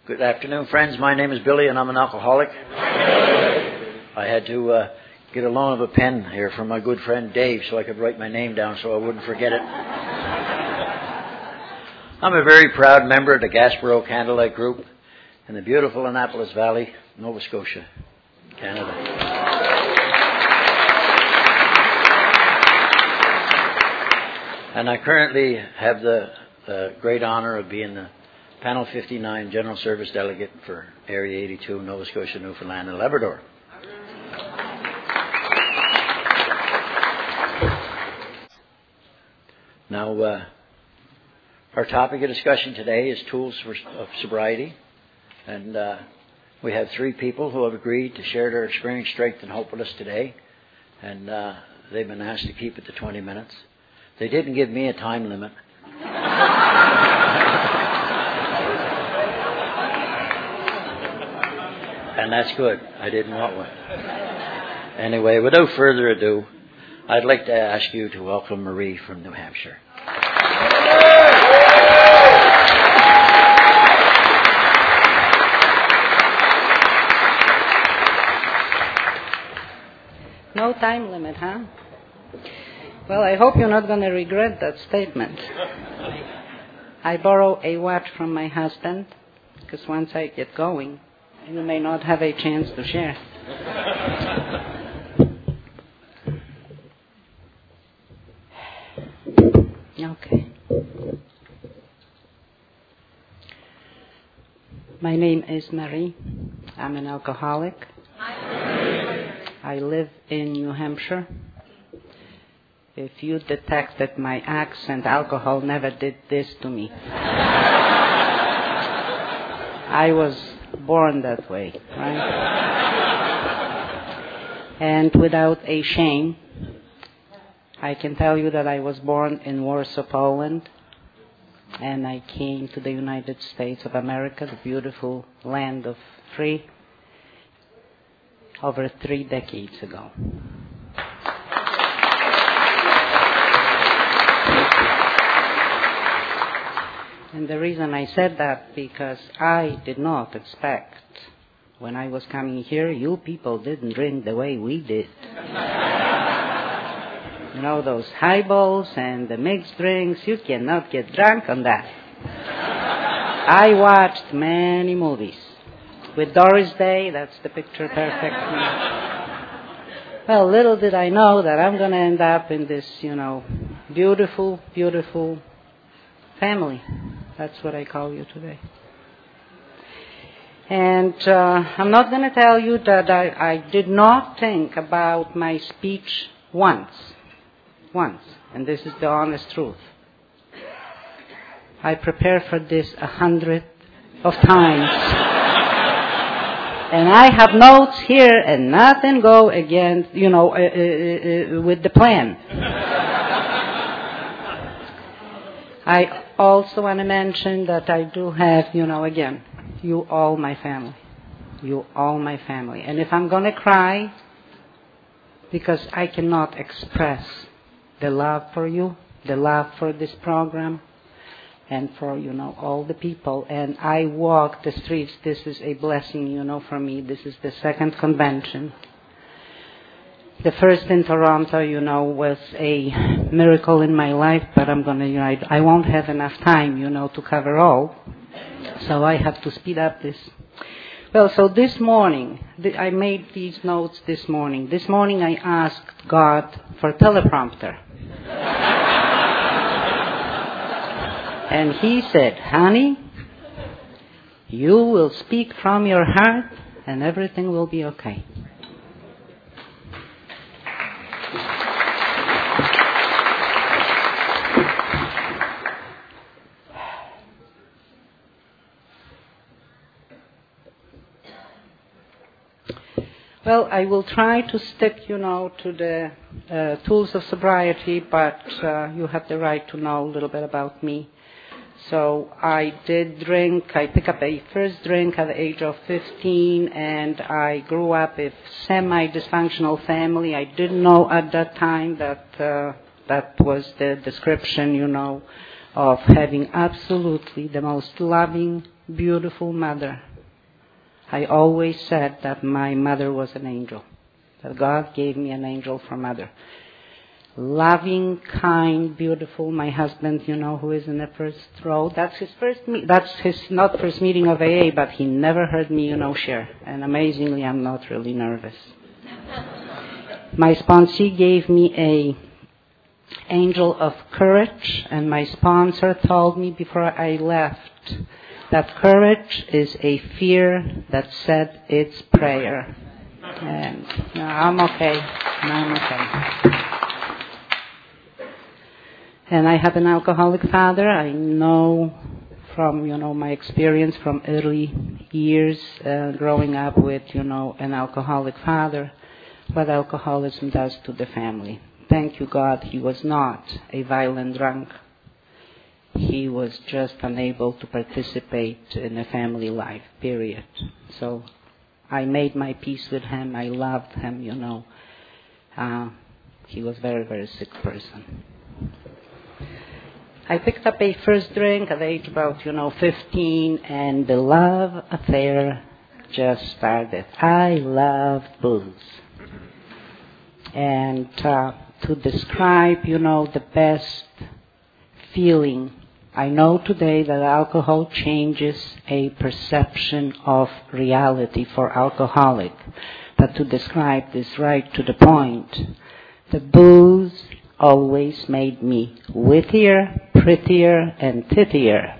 Good afternoon, friends. My name is Billy, and I'm an alcoholic. I had to get a loan of a pen here from my good friend Dave so I could write my name down so I wouldn't forget it. I'm a very proud member of the Gaspereau Candlelight Group in the beautiful Annapolis Valley, Nova Scotia, Canada. And I currently have the great honor of being the Panel 59 General Service Delegate for Area 82, Nova Scotia, Newfoundland, and Labrador. Now, our topic of discussion today is tools of sobriety, and we have three people who have agreed to share their experience, strength, and hope with us today, and they've been asked to keep it to 20 minutes. They didn't give me a time limit. And that's good. I didn't want one. Anyway, without further ado, I'd like to ask you to welcome Marie from New Hampshire. No time limit, huh? Well, I hope you're not going to regret that statement. I borrow a watch from my husband, because once I get going, you may not have a chance to share. Okay. My name is Marie. I'm an alcoholic. I live in New Hampshire. If you detected my accent, alcohol never did this to me. I was born that way, right? And without a shame, I can tell you that I was born in Warsaw, Poland, and I came to the United States of America, the beautiful land of free, over 3 decades ago. And the reason I said that, because I did not expect, when I was coming here, you people didn't drink the way we did. You know, those highballs and the mixed drinks, you cannot get drunk on that. I watched many movies. With Doris Day, that's the picture perfect. Well, little did I know that I'm going to end up in this, beautiful, beautiful family. That's what I call you today. And I'm not going to tell you that I did not think about my speech once. And this is the honest truth. I prepared for this 100 of times. And I have notes here and nothing go against, with the plan. I also want to mention that I do have, again, you all my family. You all my family. And if I'm going to cry, because I cannot express the love for you, the love for this program, and for, all the people. And I walk the streets. This is a blessing, for me. This is the second convention. The first in Toronto, was a miracle in my life, but I'm going to, I won't have enough time, to cover all. So I have to speed up this. Well, so this morning, I made these notes this morning. This morning I asked God for teleprompter. And He said, honey, you will speak from your heart and everything will be okay. Well, I will try to stick, to the tools of sobriety, but you have the right to know a little bit about me. So I did drink. I picked up a first drink at the age of 15, and I grew up in a semi-dysfunctional family. I didn't know at that time that that was the description, of having absolutely the most loving, beautiful mother. I always said that my mother was an angel, that God gave me an angel for mother. Loving, kind, beautiful. My husband, who is in the first row, that's his not first meeting of AA, but he never heard me, share. And amazingly, I'm not really nervous. My sponsee gave me a angel of courage, and my sponsor told me before I left that courage is a fear that said its prayer. And I'm okay. I'm okay. And I have an alcoholic father. I know from, my experience from early years growing up with, an alcoholic father, what alcoholism does to the family. Thank you, God, he was not a violent drunk. He was just unable to participate in a family life, period. So I made my peace with him. I loved him, He was a very, very sick person. I picked up a first drink at age about, 15, and the love affair just started. I loved booze. And to describe, the best feeling, I know today that alcohol changes a perception of reality for alcoholic. But to describe this right to the point, the booze always made me wittier, prettier, and tittier.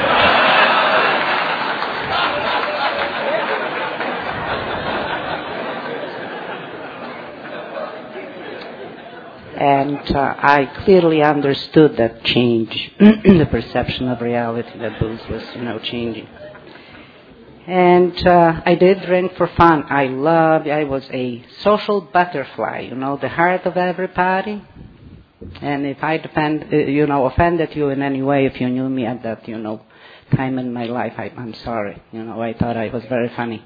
And I clearly understood that change, the perception of reality that booze was, changing. And I did drink for fun. I was a social butterfly, the heart of everybody. And if I offended you in any way, if you knew me at that, time in my life, I'm sorry. I thought I was very funny.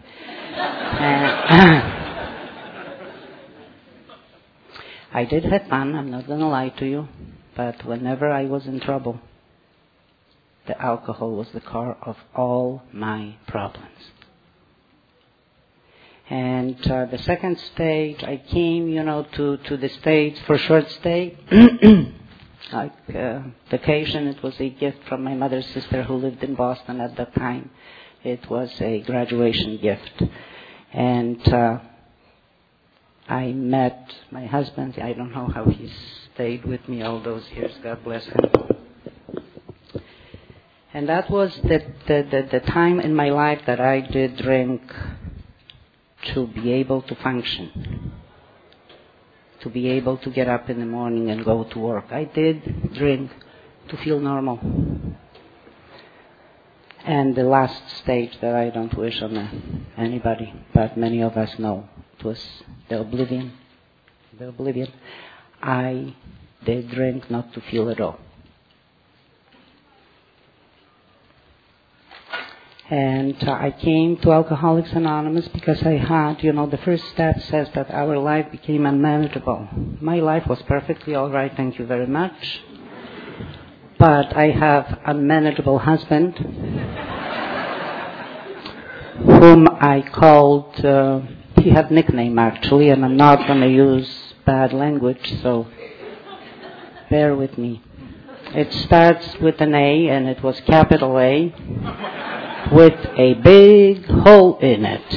I did have fun, I'm not going to lie to you. But whenever I was in trouble, the alcohol was the core of all my problems. And the second stage, I came, to the States for short stay. Vacation, it was a gift from my mother's sister who lived in Boston at that time. It was a graduation gift. And I met my husband. I don't know how he stayed with me all those years. God bless him. And that was the time in my life that I did drink to be able to function, to be able to get up in the morning and go to work. I did drink to feel normal. And the last stage that I don't wish on anybody, but many of us know, it was the oblivion. I did drink not to feel at all. And I came to Alcoholics Anonymous because I had, the first step says that our life became unmanageable. My life was perfectly all right, thank you very much. But I have a unmanageable husband, whom I called, he had a nickname actually, and I'm not going to use bad language, so bear with me. It starts with an A, and it was capital A, with a big hole in it.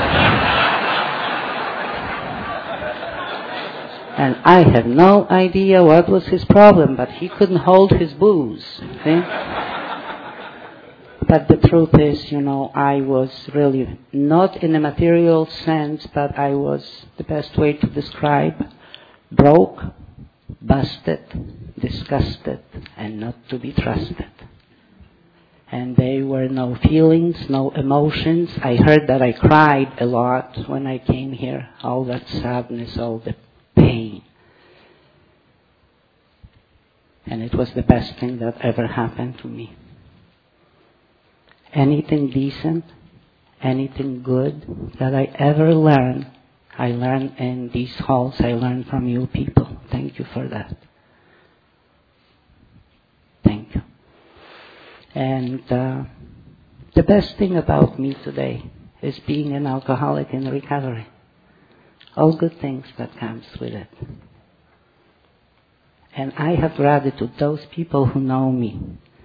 And I had no idea what was his problem, but he couldn't hold his booze. See? But the truth is, I was really not in a material sense, but I was, the best way to describe, broke, busted, disgusted, and not to be trusted. And there were no feelings, no emotions. I heard that I cried a lot when I came here. All that sadness, all the pain. And it was the best thing that ever happened to me. Anything decent, anything good that I ever learned, I learned in these halls. I learned from you people. Thank you for that. Thank you. And The best thing about me today is being an alcoholic in recovery. All good things that comes with it. And I have gratitude, those people who know me.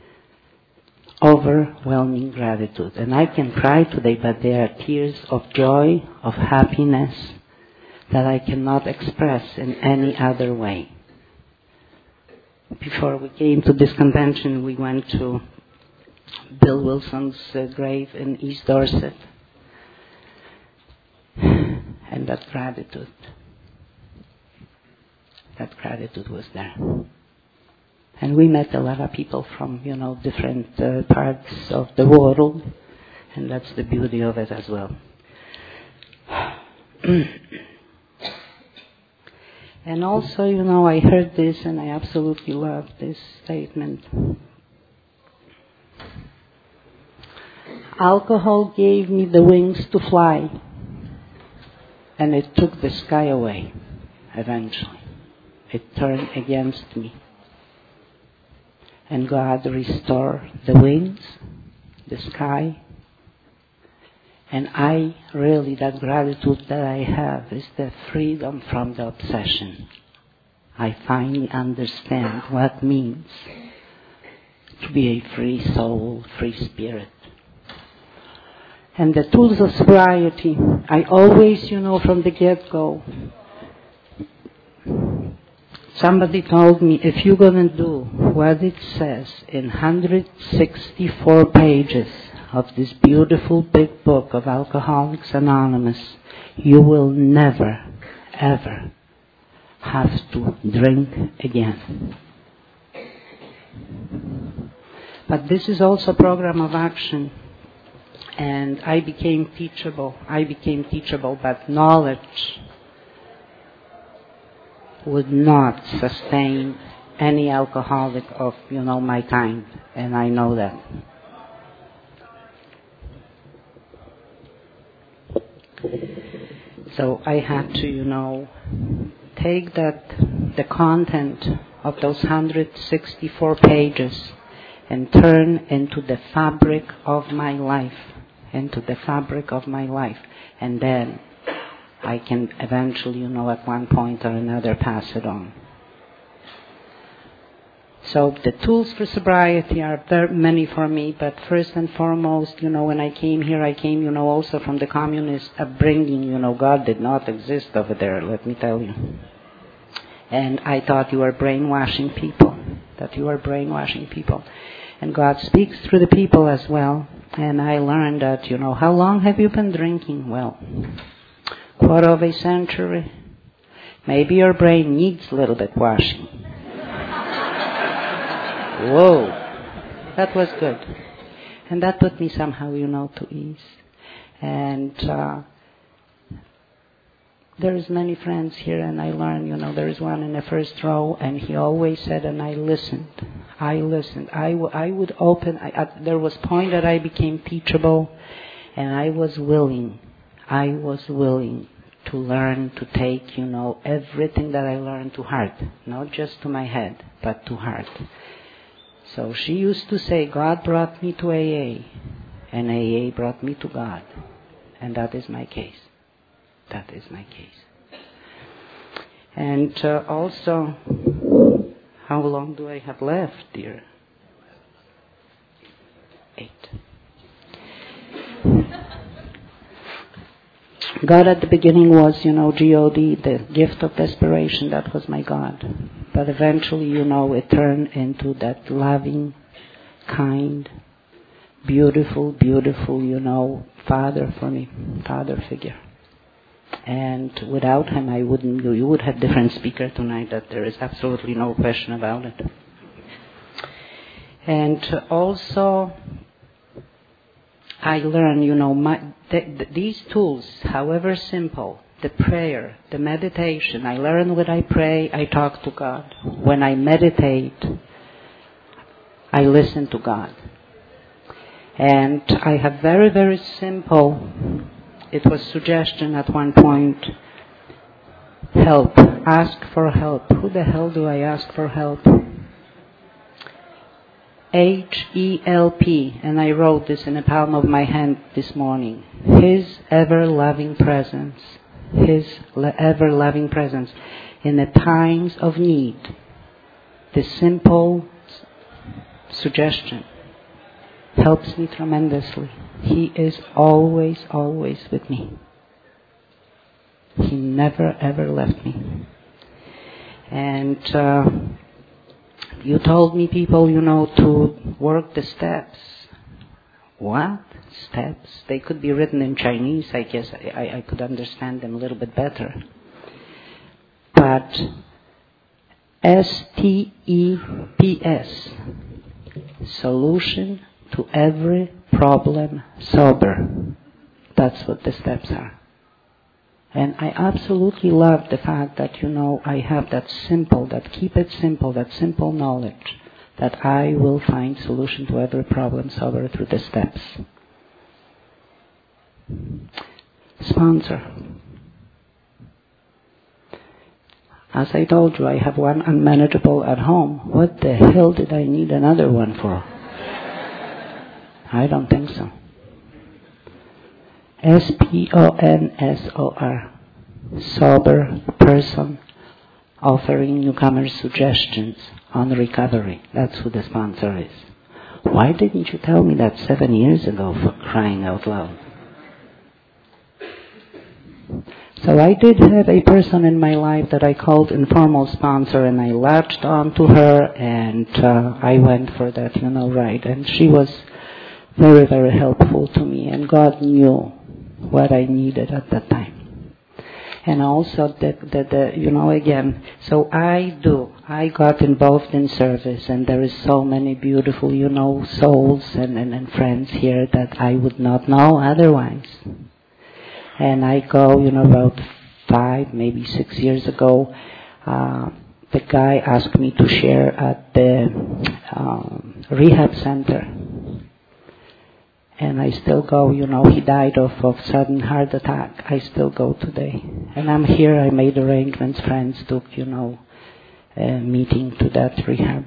Overwhelming gratitude. And I can cry today, but they are tears of joy, of happiness, that I cannot express in any other way. Before we came to this convention, we went to Bill Wilson's grave in East Dorset. And that gratitude was there. And we met a lot of people from, different parts of the world. And that's the beauty of it as well. And also, I heard this and I absolutely love this statement. Alcohol gave me the wings to fly, and it took the sky away eventually. It turned against me. And God restored the wings, the sky. And that gratitude that I have is the freedom from the obsession. I finally understand what it means to be a free soul, free spirit. And the tools of sobriety, I always, from the get-go, somebody told me, if you're going to do what it says in 164 pages of this beautiful big book of Alcoholics Anonymous, you will never, ever have to drink again. But this is also a program of action. And I became teachable, but knowledge would not sustain any alcoholic of, my kind. And I know that. So I had to, take the content of those 164 pages and turn into the fabric of my life. And then I can eventually, at one point or another, pass it on. So the tools for sobriety are very many for me, but first and foremost, when I came here, I came, also from the communist upbringing. God did not exist over there, let me tell you. And I thought you were brainwashing people, And God speaks through the people as well. And I learned that, how long have you been drinking? Well, quarter of a century. Maybe your brain needs a little bit washing. Whoa, that was good. And that put me somehow, to ease. And there's many friends here, and I learned, there's one in the first row, and he always said, and I listened. I would open. There was a point that I became teachable, and I was willing to learn to take, everything that I learned to heart, not just to my head, but to heart. So she used to say, God brought me to AA, and AA brought me to God, and that is my case. And also, how long do I have left, dear? 8. God at the beginning was, G-O-D, the gift of desperation. That was my God. But eventually, it turned into that loving, kind, beautiful, father for me, father figure. And without him, you would have different speaker tonight, that there is absolutely no question about it. And also, I learned, these tools, however simple, the prayer, the meditation, I learn when I pray, I talk to God. When I meditate, I listen to God. And I have very, very simple, it was suggestion at one point, help, ask for help. Who the hell do I ask for help? H-E-L-P, and I wrote this in the palm of my hand this morning. His ever-loving presence. His ever-loving presence in the times of need. This simple suggestion helps me tremendously. He is always, always with me. He never, ever left me. And you told me, people, to work the steps. What? Steps? They could be written in Chinese. I guess I could understand them a little bit better. But STEPS, solution to every problem sober. That's what the steps are. And I absolutely love the fact that, I have that simple knowledge that I will find solution to every problem sober through the steps. Sponsor. As I told you, I have one unmanageable at home. What the hell did I need another one for? I don't think so. SPONSOR. Sober person offering newcomers suggestions on recovery. That's who the sponsor is. Why didn't you tell me that 7 years ago, for crying out loud? So I did have a person in my life that I called informal sponsor, and I latched on to her, and I went for that, ride. And she was very, very helpful to me, and God knew what I needed at that time. And also again, so I got involved in service, and there is so many beautiful, souls and friends here that I would not know otherwise. And I go, about 5, maybe 6 years ago, the guy asked me to share at the rehab center. And I still go, he died of sudden heart attack. I still go today. And I'm here, I made arrangements, friends took, a meeting to that rehab.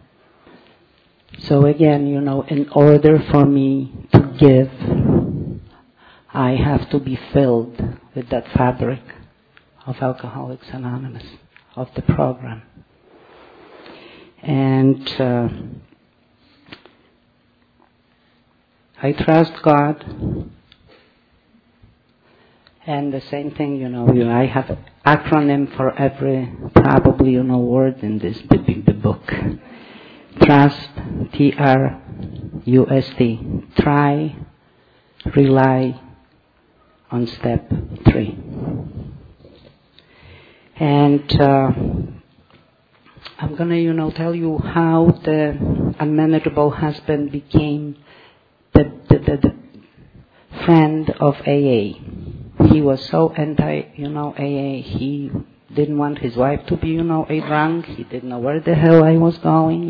So again, in order for me to give, I have to be filled with that fabric of Alcoholics Anonymous, of the program. And I trust God. And the same thing, I have an acronym for every probably, word in this the book. Trust, TRUST. Try, rely on step 3. And I'm going to, tell you how the unmanageable husband became the friend of AA. He was so anti, AA. He didn't want his wife to be, a drunk. He didn't know where the hell I was going,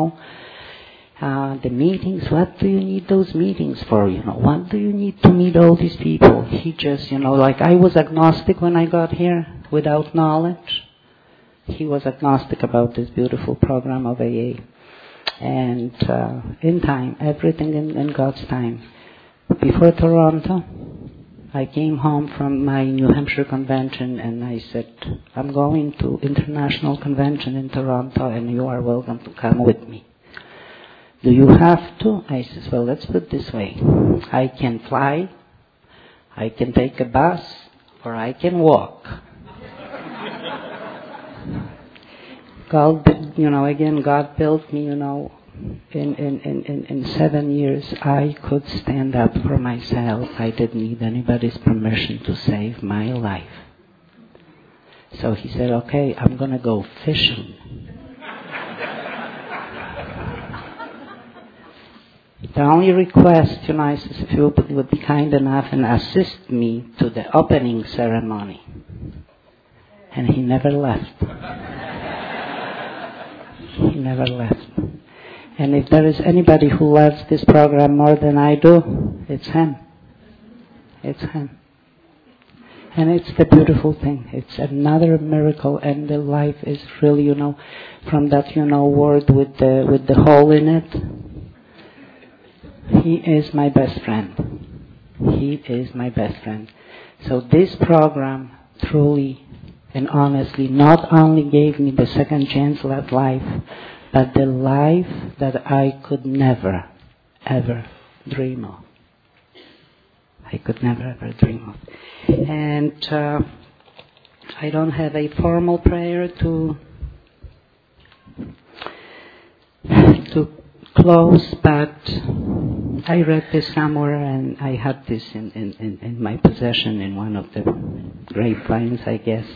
The meetings, what do you need those meetings for, What do you need to meet all these people? He just, like I was agnostic when I got here without knowledge. He was agnostic about this beautiful program of AA. And in time, everything in God's time. Before Toronto, I came home from my New Hampshire convention, and I said, I'm going to international convention in Toronto, and you are welcome to come with me. Do you have to? I said, well, let's put it this way. I can fly, I can take a bus, or I can walk. God, again, God built me, in 7 years, I could stand up for myself. I didn't need anybody's permission to save my life. So he said, okay, I'm going to go fishing. The only request, I said, if you would be kind enough and assist me to the opening ceremony. And he never left. He never left. And if there is anybody who loves this program more than I do, it's him. It's him. And it's the beautiful thing. It's another miracle, and the life is really, from that, word with the hole in it. He is my best friend. He is my best friend. So this program truly and honestly not only gave me the second chance at life, but the life that I could never, ever dream of. I could never, ever dream of. And I don't have a formal prayer to close, but I read this somewhere, and I had this in my possession in one of the grapevines, I guess.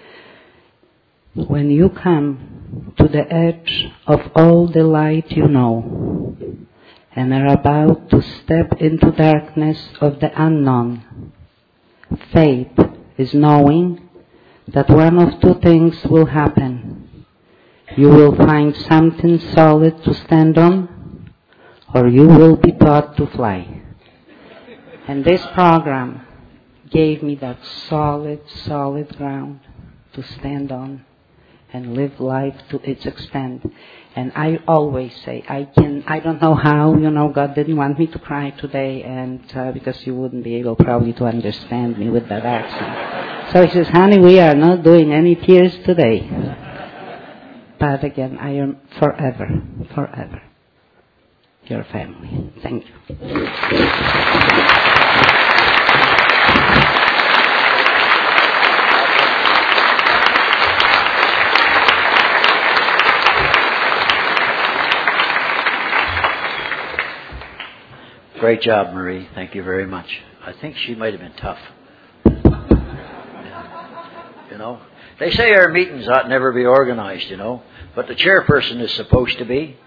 When you come to the edge of all the light you know, and are about to step into darkness of the unknown, faith is knowing that one of two things will happen. You will find something solid to stand on, or you will be taught to fly. And this program gave me that solid ground to stand on and live life to its extent. And I always say, I don't know how, God didn't want me to cry today, and because you wouldn't be able probably to understand me with that accent. So he says, honey, we are not doing any tears today. But again, I am forever your family. Thank you. Great job, Marie. Thank you very much. I think she might have been tough. They say our meetings ought never be organized, but the chairperson is supposed to be,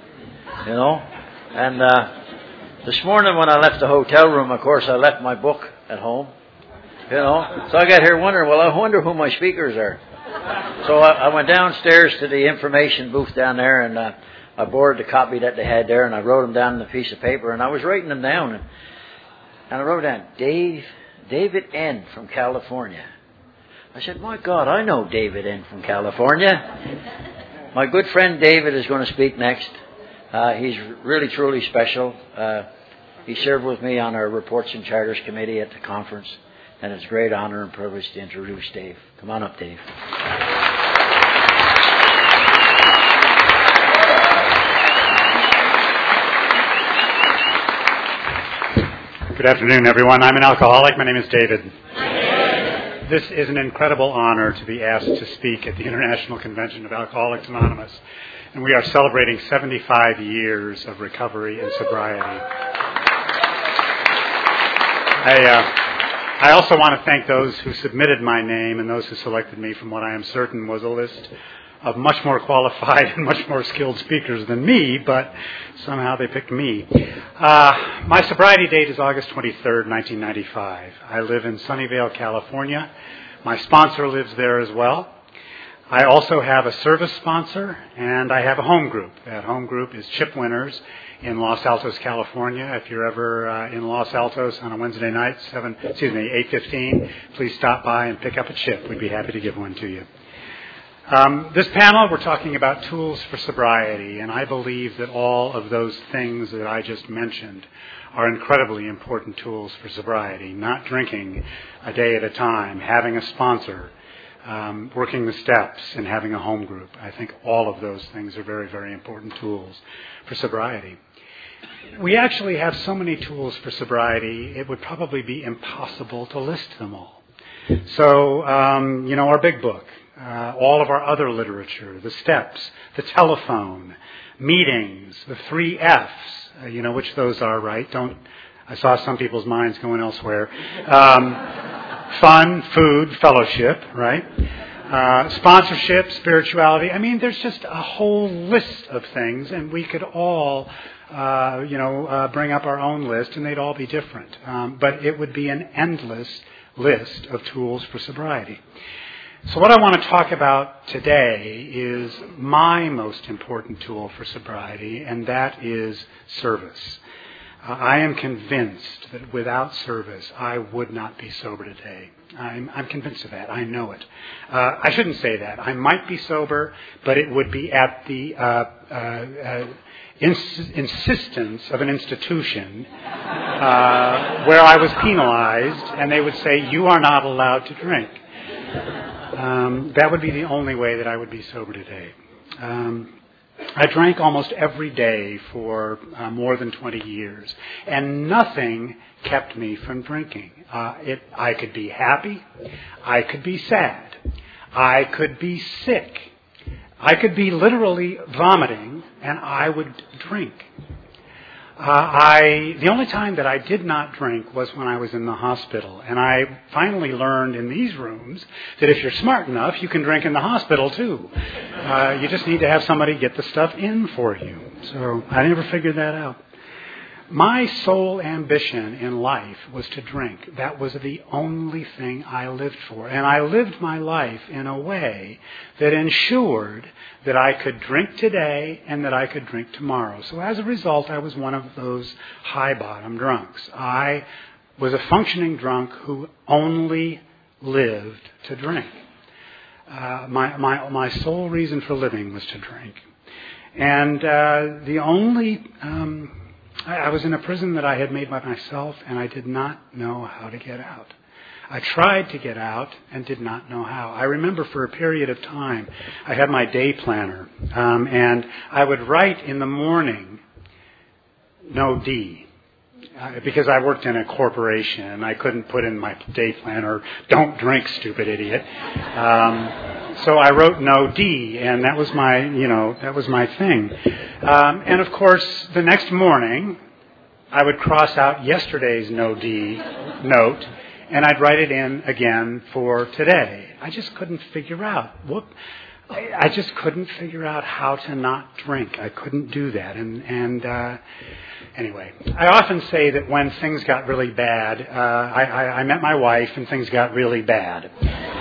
And this morning when I left the hotel room, of course, I left my book at home, So I got here wondering, well, I wonder who my speakers are. So I went downstairs to the information booth down there, and I borrowed the copy that they had there, and I wrote them down on a piece of paper, and I was writing them down, and I wrote down, David N. from California. I said, my God, I know David N. from California. My good friend David is going to speak next. He's really, truly special. He served with me on our Reports and Charters Committee at the conference, and it's a great honor and privilege to introduce Dave. Come on up, Dave. Good afternoon, everyone. I'm an alcoholic. My name is David. This is an incredible honor to be asked to speak at the International Convention of Alcoholics Anonymous. And we are celebrating 75 years of recovery and sobriety. I also want to thank those who submitted my name and those who selected me from what I am certain was a list of much more qualified and much more skilled speakers than me, but somehow they picked me. My sobriety date is August 23rd, 1995. I live in Sunnyvale, California. My sponsor lives there as well. I also have a service sponsor, and I have a home group. That home group is Chip Winners in Los Altos, California. If you're ever in Los Altos on a Wednesday night, 8:15, please stop by and pick up a chip. We'd be happy to give one to you. This panel, we're talking about tools for sobriety, and I believe that all of those things that I just mentioned are incredibly important tools for sobriety. Not drinking a day at a time, having a sponsor, working the steps, and having a home group. I think all of those things are very, very important tools for sobriety. We actually have so many tools for sobriety, it would probably be impossible to list them all. So, our big book, all of our other literature, the steps, the telephone, meetings, the 3 Fs, which those are, right? I saw some people's minds going elsewhere. Fun, food, fellowship, right? Sponsorship, spirituality. I mean, there's just a whole list of things, and we could all, bring up our own list, and they'd all be different. But it would be an endless list of tools for sobriety. So what I want to talk about today is my most important tool for sobriety, and that is service. I am convinced that without service, I would not be sober today. I'm convinced of that. I know it. I shouldn't say that. I might be sober, but it would be at the insistence of an institution where I was penalized, and they would say, "You are not allowed to drink." That would be the only way that I would be sober today. I drank almost every day for more than 20 years, and nothing kept me from drinking. I could be happy, I could be sad, I could be sick, I could be literally vomiting, and I would drink. The only time that I did not drink was when I was in the hospital. And I finally learned in these rooms that if you're smart enough, you can drink in the hospital too. You just need to have somebody get the stuff in for you. So I never figured that out. My sole ambition in life was to drink. That was the only thing I lived for. And I lived my life in a way that ensured that I could drink today and that I could drink tomorrow. So as a result, I was one of those high-bottom drunks. I was a functioning drunk who only lived to drink. My sole reason for living was to drink. And I was in a prison that I had made by myself, and I did not know how to get out. I tried to get out and did not know how. I remember for a period of time, I had my day planner, and I would write in the morning, no D, because I worked in a corporation, and I couldn't put in my day planner, don't drink, stupid idiot. So I wrote no D, and that was my thing. And of course, the next morning, I would cross out yesterday's no D note, and I'd write it in again for today. I just couldn't figure out. I just couldn't figure out how to not drink. I couldn't do that. Anyway, I often say that when things got really bad, I met my wife and things got really bad.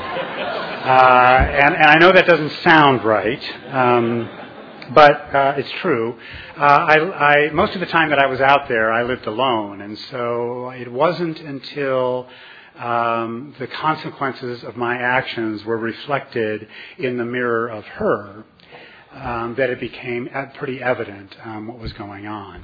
And I know that doesn't sound right, but it's true. Most of the time that I was out there, I lived alone, and so it wasn't until the consequences of my actions were reflected in the mirror of her that it became pretty evident what was going on.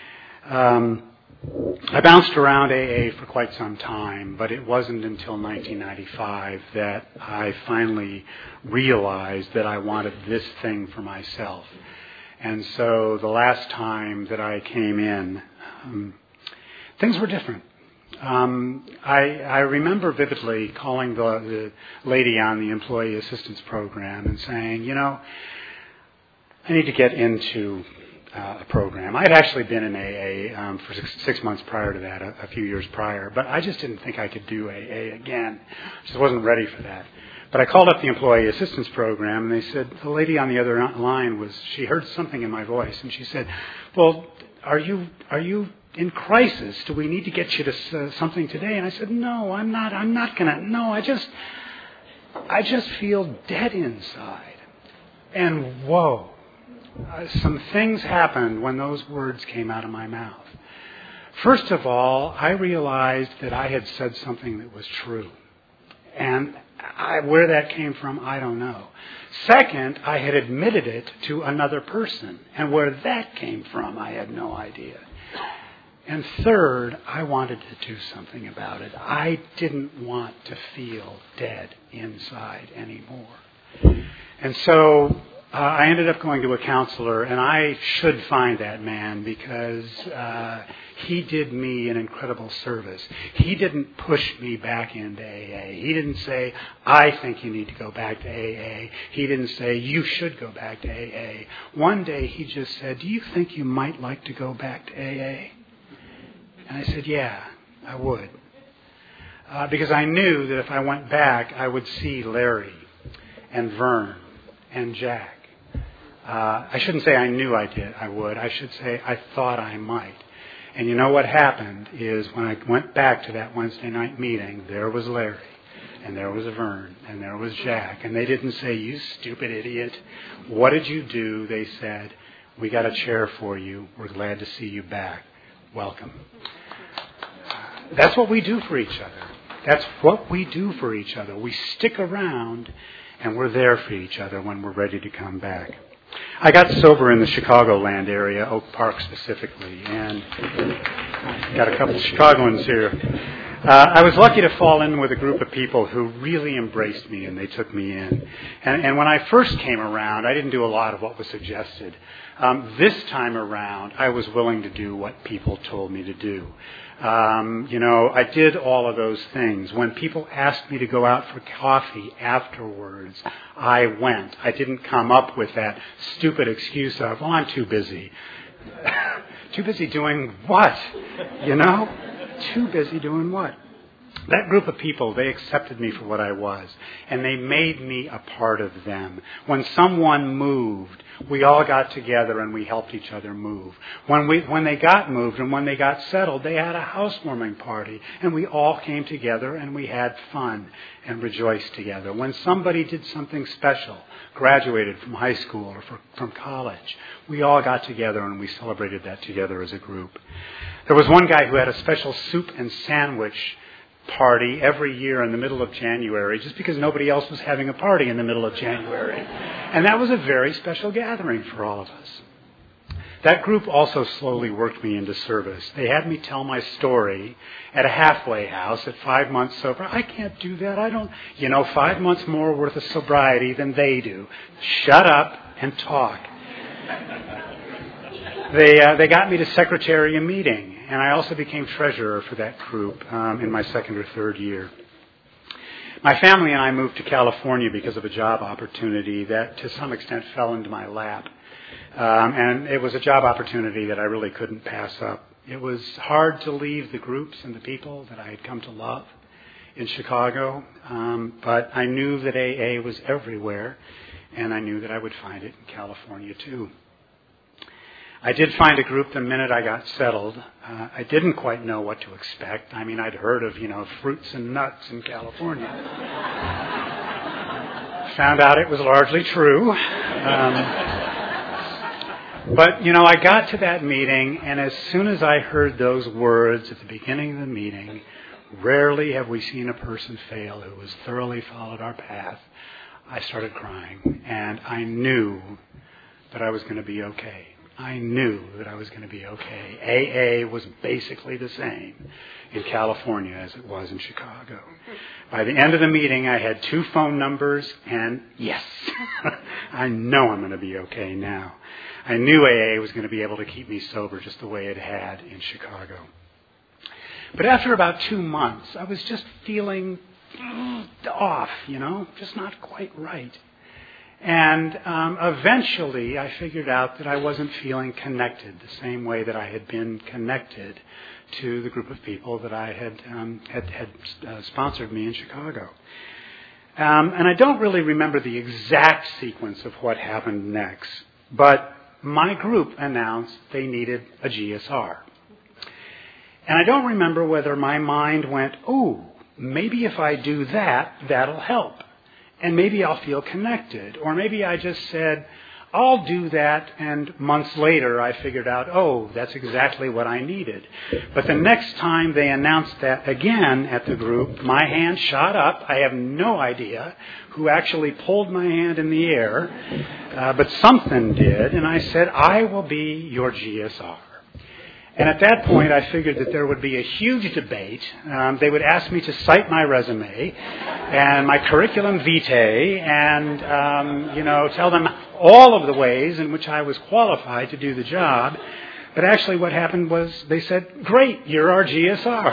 I bounced around AA for quite some time, but it wasn't until 1995 that I finally realized that I wanted this thing for myself. And so the last time that I came in, things were different. I remember vividly calling the lady on the employee assistance program and saying, I need to get into a program. I had actually been in AA for 6 months prior to that, a few years prior, but I just didn't think I could do AA again. I just wasn't ready for that. But I called up the employee assistance program, and they said, the lady on the other line she heard something in my voice, and she said, well, are you in crisis? Do we need to get you to something today? And I said, no, I'm not going to, no, I just feel dead inside. And whoa. Some things happened when those words came out of my mouth. First of all, I realized that I had said something that was true. And where that came from, I don't know. Second, I had admitted it to another person. And where that came from, I had no idea. And third, I wanted to do something about it. I didn't want to feel dead inside anymore. And so I ended up going to a counselor, and I should find that man because he did me an incredible service. He didn't push me back into AA. He didn't say, I think you need to go back to AA. He didn't say, you should go back to AA. One day he just said, do you think you might like to go back to AA? And I said, yeah, I would. Because I knew that if I went back, I would see Larry and Vern and Jack. I shouldn't say I knew I would. I should say I thought I might. And you know what happened is when I went back to that Wednesday night meeting, there was Larry, and there was Vern, and there was Jack. And they didn't say, you stupid idiot, what did you do? They said, we got a chair for you. We're glad to see you back. Welcome. That's what we do for each other. That's what we do for each other. We stick around, and we're there for each other when we're ready to come back. I got sober in the Chicagoland area, Oak Park specifically, and got a couple of Chicagoans here. I was lucky to fall in with a group of people who really embraced me, and they took me in. And when I first came around, I didn't do a lot of what was suggested. This time around, I was willing to do what people told me to do. I did all of those things. When people asked me to go out for coffee afterwards, I went. I didn't come up with that stupid excuse of, "Oh, I'm too busy." Too busy doing what? Too busy doing what? That group of people, they accepted me for what I was, and they made me a part of them. When someone moved, we all got together and we helped each other move. When they got moved and when they got settled, they had a housewarming party, and we all came together and we had fun and rejoiced together. When somebody did something special, graduated from high school or from college, we all got together and we celebrated that together as a group. There was one guy who had a special soup and sandwich party every year in the middle of January, just because nobody else was having a party in the middle of January. And that was a very special gathering for all of us. That group also slowly worked me into service. They had me tell my story at a halfway house at 5 months sober. I can't do that. 5 months more worth of sobriety than they do. Shut up and talk. They got me to secretary a meeting. And I also became treasurer for that group in my second or third year. My family and I moved to California because of a job opportunity that to some extent fell into my lap. And it was a job opportunity that I really couldn't pass up. It was hard to leave the groups and the people that I had come to love in Chicago. But I knew that AA was everywhere, and I knew that I would find it in California too. I did find a group the minute I got settled. I didn't quite know what to expect. I'd heard of, fruits and nuts in California. Found out it was largely true. But I got to that meeting, and as soon as I heard those words at the beginning of the meeting, rarely have we seen a person fail who has thoroughly followed our path, I started crying, and I knew that I was going to be okay. I knew that I was going to be okay. AA was basically the same in California as it was in Chicago. By the end of the meeting, I had 2 phone numbers, and yes, I know I'm going to be okay now. I knew AA was going to be able to keep me sober just the way it had in Chicago. But after about 2 months, I was just feeling off, just not quite right. And eventually I figured out that I wasn't feeling connected the same way that I had been connected to the group of people that I had sponsored me in Chicago. And I don't really remember the exact sequence of what happened next, but my group announced they needed a GSR. And I don't remember whether my mind went, "Ooh, maybe if I do that, that'll help. And maybe I'll feel connected." Or maybe I just said, "I'll do that," and months later I figured out, oh, that's exactly what I needed. But the next time they announced that again at the group, my hand shot up. I have no idea who actually pulled my hand in the air, but something did, and I said, "I will be your GSR." And at that point, I figured that there would be a huge debate. They would ask me to cite my resume and my curriculum vitae and, tell them all of the ways in which I was qualified to do the job. But actually what happened was they said, "Great, you're our GSR."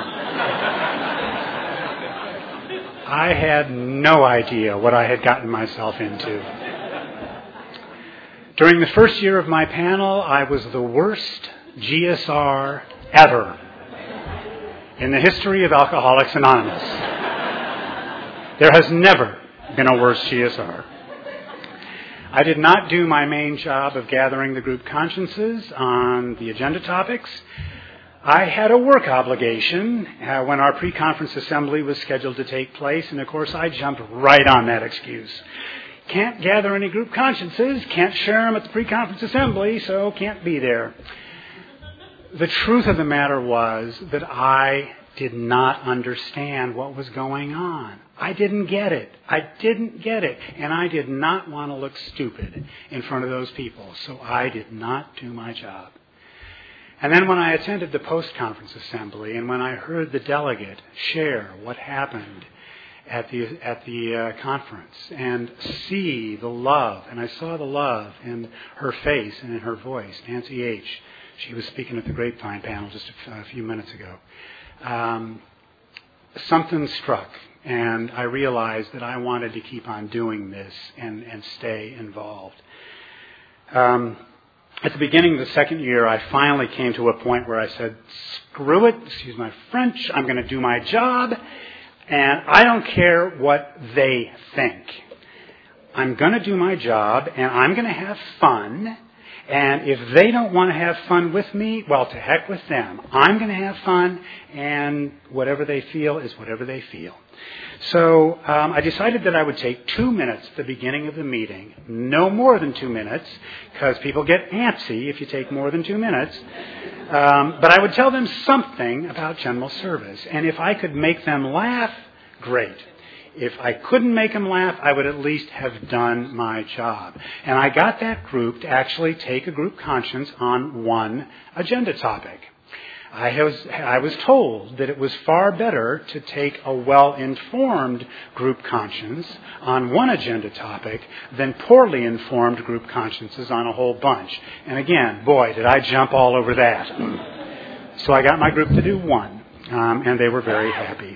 I had no idea what I had gotten myself into. During the first year of my panel, I was the worst GSR ever in the history of Alcoholics Anonymous. There has never been a worse GSR. I did not do my main job of gathering the group consciences on the agenda topics. I had a work obligation when our pre-conference assembly was scheduled to take place, and of course I jumped right on that excuse. Can't gather any group consciences, can't share them at the pre-conference assembly, so can't be there. The truth of the matter was that I did not understand what was going on. I didn't get it. And I did not want to look stupid in front of those people. So I did not do my job. And then when I attended the post-conference assembly and when I heard the delegate share what happened at the conference and see the love, and I saw the love in her face and in her voice, Nancy H., she was speaking at the Grapevine panel just a few minutes ago. Something struck, and I realized that I wanted to keep on doing this and stay involved. At the beginning of the second year, I finally came to a point where I said, screw it, excuse my French, I'm going to do my job, and I don't care what they think. I'm going to do my job, and I'm going to have fun. And if they don't want to have fun with me, well, to heck with them. I'm going to have fun, and whatever they feel is whatever they feel. So I decided that I would take 2 minutes at the beginning of the meeting, no more than 2 minutes, because people get antsy if you take more than 2 minutes. But I would tell them something about general service. And if I could make them laugh, great. If I couldn't make them laugh, I would at least have done my job. And I got that group to actually take a group conscience on one agenda topic. I was told that it was far better to take a well-informed group conscience on one agenda topic than poorly informed group consciences on a whole bunch. And again, boy, did I jump all over that. So I got my group to do one, and they were very happy.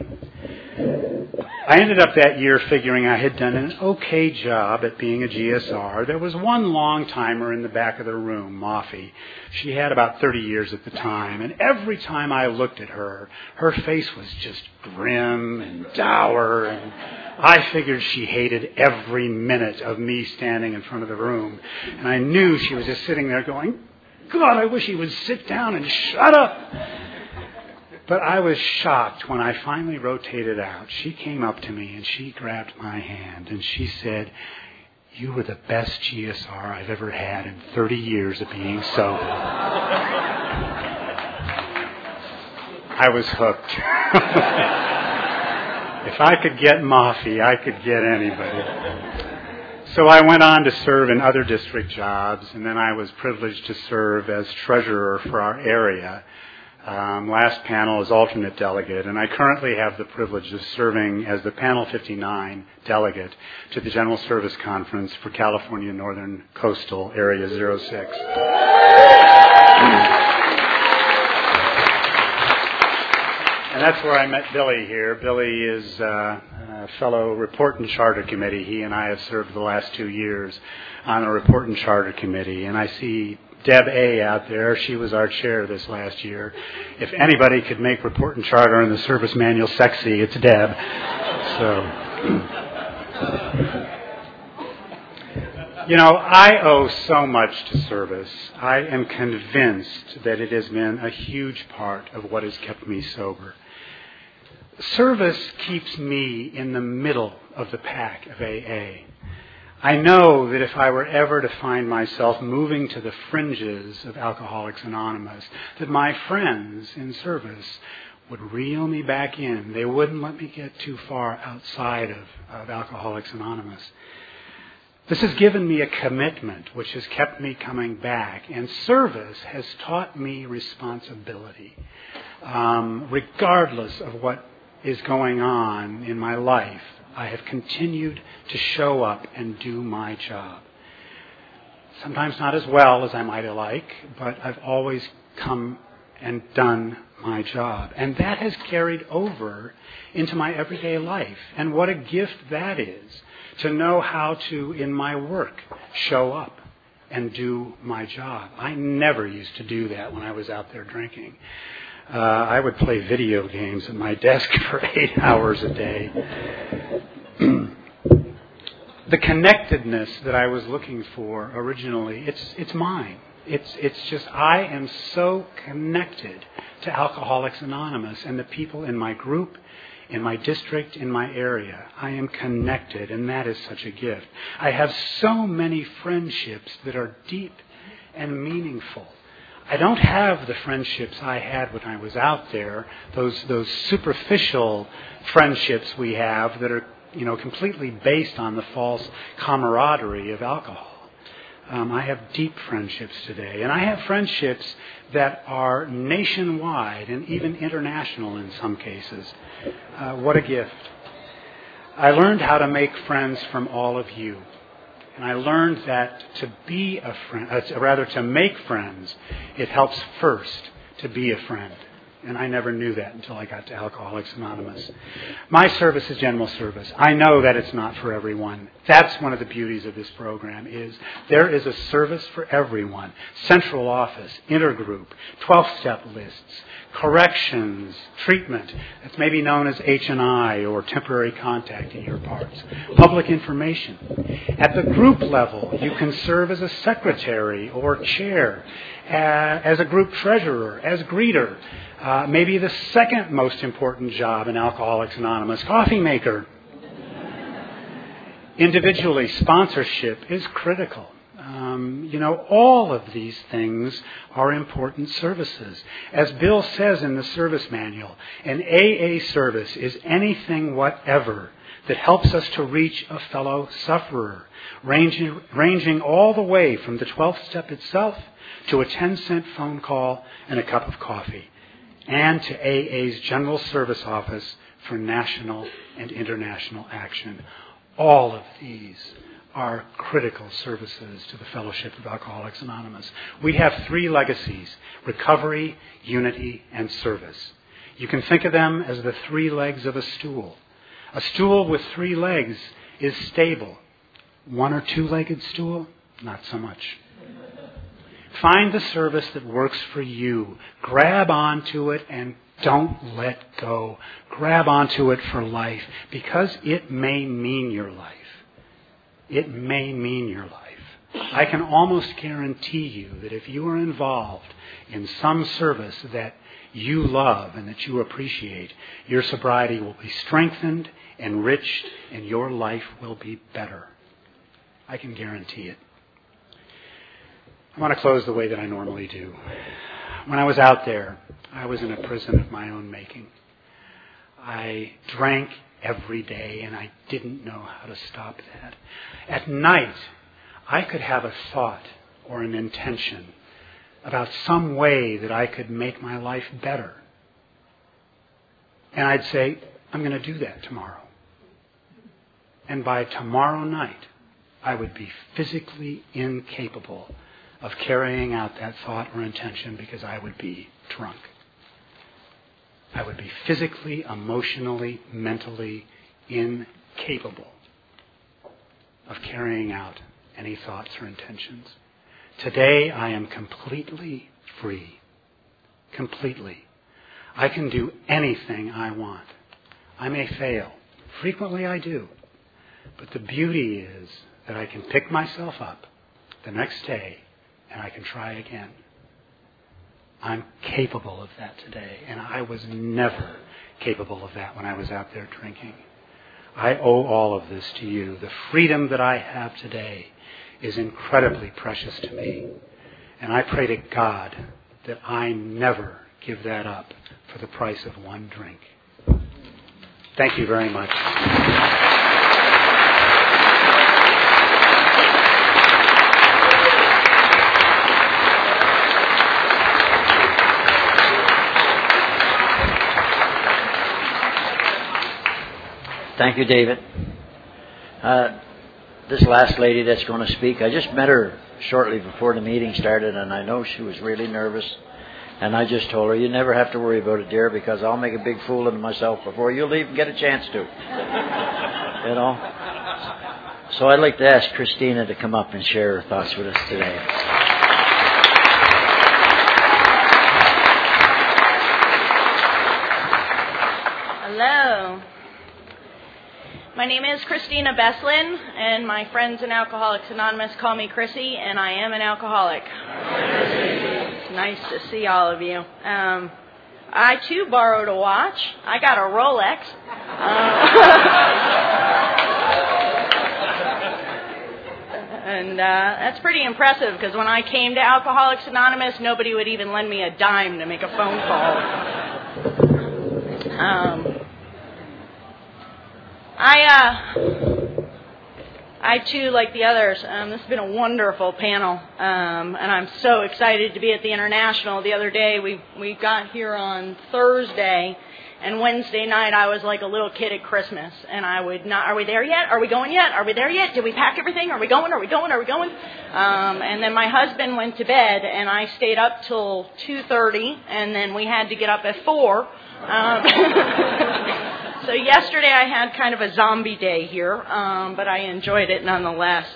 I ended up that year figuring I had done an okay job at being a GSR. There was one long-timer in the back of the room, Moffy. She had about 30 years at the time, and every time I looked at her, her face was just grim and dour, and I figured she hated every minute of me standing in front of the room. And I knew she was just sitting there going, God, I wish he would sit down and shut up. But I was shocked when I finally rotated out. She came up to me and she grabbed my hand and she said, you were the best GSR I've ever had in 30 years of being sober. I was hooked. If I could get Moffy, I could get anybody. So I went on to serve in other district jobs, and then I was privileged to serve as treasurer for our area. Last panel is alternate delegate, and I currently have the privilege of serving as the Panel 59 delegate to the General Service Conference for California Northern Coastal Area 06. And that's where I met Billy here. Billy is a fellow Report and Charter Committee. He and I have served the last 2 years on the Report and Charter Committee, and I see Deb A. out there. She was our chair this last year. If anybody could make Report and Charter and the service manual sexy, it's Deb. So, you know, I owe so much to service. I am convinced that it has been a huge part of what has kept me sober. Service keeps me in the middle of the pack of AA. I know that if I were ever to find myself moving to the fringes of Alcoholics Anonymous, that my friends in service would reel me back in. They wouldn't let me get too far outside of Alcoholics Anonymous. This has given me a commitment which has kept me coming back, and service has taught me responsibility. Regardless of what is going on in my life, I have continued to show up and do my job. Sometimes not as well as I might have liked, but I've always come and done my job. And that has carried over into my everyday life. And what a gift that is, to know how to, in my work, show up and do my job. I never used to do that when I was out there drinking. I would play video games at my desk for 8 hours a day. The connectedness that I was looking for originally, it's mine. It's just, I am so connected to Alcoholics Anonymous and the people in my group, in my district, in my area. I am connected, and that is such a gift. I have so many friendships that are deep and meaningful. I don't have the friendships I had when I was out there, those superficial friendships we have that are, completely based on the false camaraderie of alcohol. I have deep friendships today, and I have friendships that are nationwide and even international in some cases. What a gift. I learned how to make friends from all of you. And I learned that to be a friend, to make friends, it helps first to be a friend. And I never knew that until I got to Alcoholics Anonymous. My service is general service. I know that it's not for everyone. That's one of the beauties of this program is there is a service for everyone. Central office, intergroup, 12-step lists, corrections, treatment. That's maybe known as H&I or temporary contact in your parts. Public information. At the group level, you can serve as a secretary or chair, as a group treasurer, as greeter. Maybe the second most important job in Alcoholics Anonymous, coffee maker. Individually, sponsorship is critical. All of these things are important services. As Bill says in the service manual, an AA service is anything whatever that helps us to reach a fellow sufferer, ranging all the way from the 12th step itself to a 10-cent phone call and a cup of coffee, and to AA's General Service Office for national and international action. All of these are critical services to the Fellowship of Alcoholics Anonymous. We have 3 legacies: recovery, unity, and service. You can think of them as the 3 legs of a stool. A stool with 3 legs is stable. 1 or 2-legged stool, not so much. Find the service that works for you. Grab onto it and don't let go. Grab onto it for life, because it may mean your life. It may mean your life. I can almost guarantee you that if you are involved in some service that you love and that you appreciate, your sobriety will be strengthened, enriched, and your life will be better. I can guarantee it. I want to close the way that I normally do. When I was out there, I was in a prison of my own making. I drank every day, and I didn't know how to stop that. At night, I could have a thought or an intention about some way that I could make my life better. And I'd say, I'm going to do that tomorrow. And by tomorrow night, I would be physically incapable of carrying out that thought or intention because I would be drunk. I would be physically, emotionally, mentally incapable of carrying out any thoughts or intentions. Today, I am completely free. Completely. I can do anything I want. I may fail. Frequently I do. But the beauty is that I can pick myself up the next day and I can try again. I'm capable of that today, and I was never capable of that when I was out there drinking. I owe all of this to you. The freedom that I have today is incredibly precious to me, and I pray to God that I never give that up for the price of one drink. Thank you very much. Thank you, David. This last lady that's going to speak, I just met her shortly before the meeting started, and I know she was really nervous. And I just told her, you never have to worry about it, dear, because I'll make a big fool of myself before you'll even get a chance to. You know? So I'd like to ask Christina to come up and share her thoughts with us today. Hello. My name is Christina Beslin, and my friends in Alcoholics Anonymous call me Chrissy, and I am an alcoholic. It's nice to see all of you. I, too, borrowed a watch. I got a Rolex. And that's pretty impressive because when I came to Alcoholics Anonymous, nobody would even lend me a dime to make a phone call. I too, like the others, this has been a wonderful panel, and I'm so excited to be at the International. The other day, we got here on Thursday, and Wednesday night I was like a little kid at Christmas, and I would not, are we there yet? Are we going yet? Are we there yet? Did we pack everything? Are we going? Are we going? Are we going? And then my husband went to bed, and I stayed up till 2:30, and then we had to get up at 4. So yesterday I had kind of a zombie day here, but I enjoyed it nonetheless.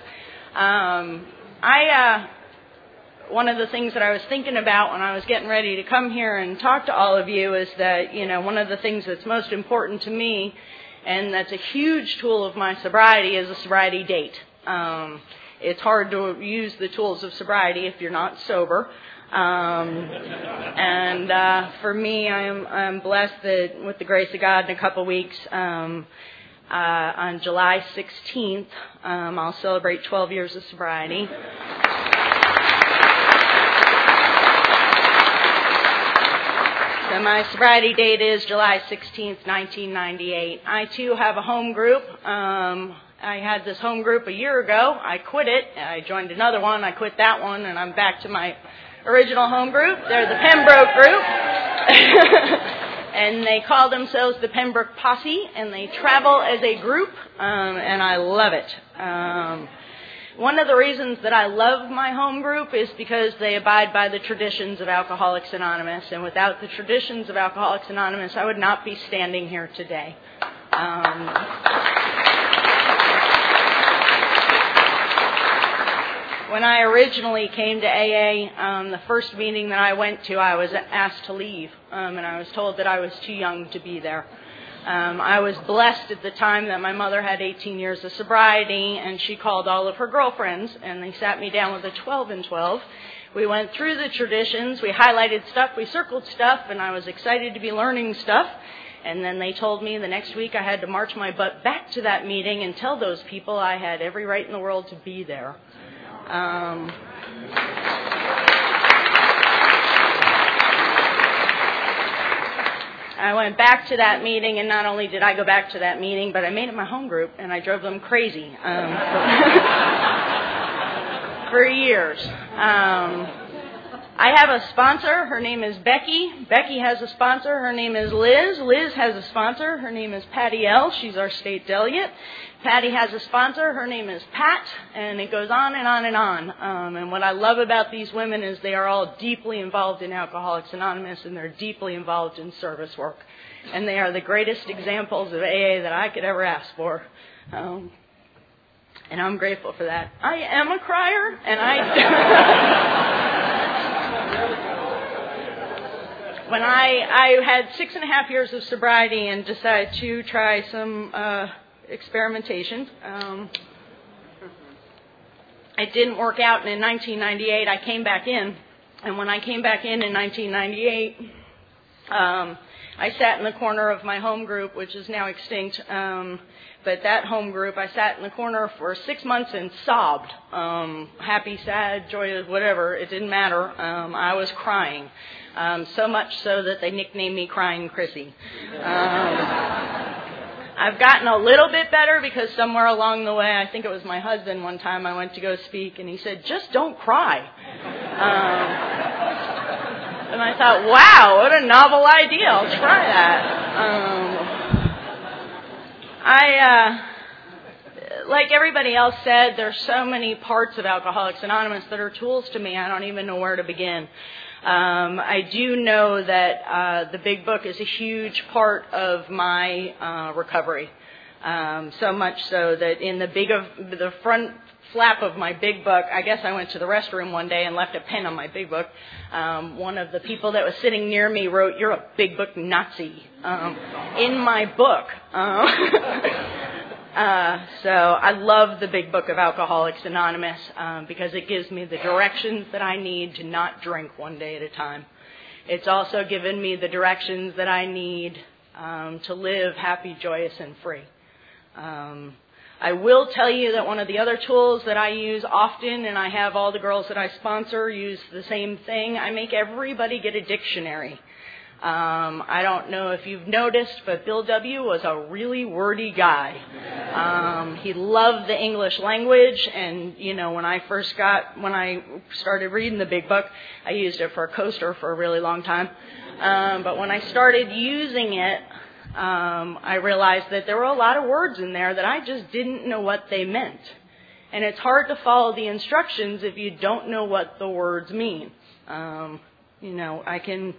One of the things that I was thinking about when I was getting ready to come here and talk to all of you is that, one of the things that's most important to me, and that's a huge tool of my sobriety, is a sobriety date. It's hard to use the tools of sobriety if you're not sober. For me, I'm blessed that with the grace of God in a couple weeks, on July 16th, I'll celebrate 12 years of sobriety. So my sobriety date is July 16th, 1998. I too have a home group. I had this home group a year ago. I quit it. I joined another one. I quit that one, and I'm back to my original home group. They're the Pembroke group. And they call themselves the Pembroke Posse, and they travel as a group, and I love it. One of the reasons that I love my home group is because they abide by the traditions of Alcoholics Anonymous, and without the traditions of Alcoholics Anonymous, I would not be standing here today. When I originally came to AA, the first meeting that I went to, I was asked to leave, and I was told that I was too young to be there. I was blessed at the time that my mother had 18 years of sobriety, and she called all of her girlfriends, and they sat me down with a 12 and 12. We went through the traditions, we highlighted stuff, we circled stuff, and I was excited to be learning stuff. And then they told me the next week I had to march my butt back to that meeting and tell those people I had every right in the world to be there. I went back to that meeting, and not only did I go back to that meeting, but I made it my home group, and I drove them crazy for years. I have a sponsor. Her name is Becky. Becky has a sponsor. Her name is Liz. Liz has a sponsor. Her name is Patty L. She's our state delegate. Patty has a sponsor. Her name is Pat, and it goes on and on and on. And what I love about these women is they are all deeply involved in Alcoholics Anonymous, and they're deeply involved in service work. And they are the greatest examples of AA that I could ever ask for. And I'm grateful for that. I am a crier, and when I had 6.5 years of sobriety and decided to try some experimentation. It didn't work out, and in 1998 I came back in. And when I came back in 1998, I sat in the corner of my home group, which is now extinct. But that home group, I sat in the corner for 6 months and sobbed. Happy, sad, joyous, whatever, it didn't matter. I was crying. So much so that they nicknamed me Crying Chrissy. I've gotten a little bit better because somewhere along the way, I think it was my husband one time, I went to go speak, and he said, just don't cry. And I thought, wow, what a novel idea. I'll try that. Like everybody else said, there's so many parts of Alcoholics Anonymous that are tools to me. I don't even know where to begin. I do know that the Big Book is a huge part of my recovery. So much so that in the front flap of my Big Book, I guess I went to the restroom one day and left a pen on my Big Book. One of the people that was sitting near me wrote, "You're a Big Book Nazi," in my book. So I love the Big Book of Alcoholics Anonymous because it gives me the directions that I need to not drink one day at a time. It's also given me the directions that I need to live happy, joyous, and free. I will tell you that one of the other tools that I use often, and I have all the girls that I sponsor use the same thing, I make everybody get a dictionary. I don't know if you've noticed, but Bill W. was a really wordy guy. He loved the English language, and, when I started reading the big book, I used it for a coaster for a really long time. But when I started using it, I realized that there were a lot of words in there that I just didn't know what they meant. And it's hard to follow the instructions if you don't know what the words mean. I can...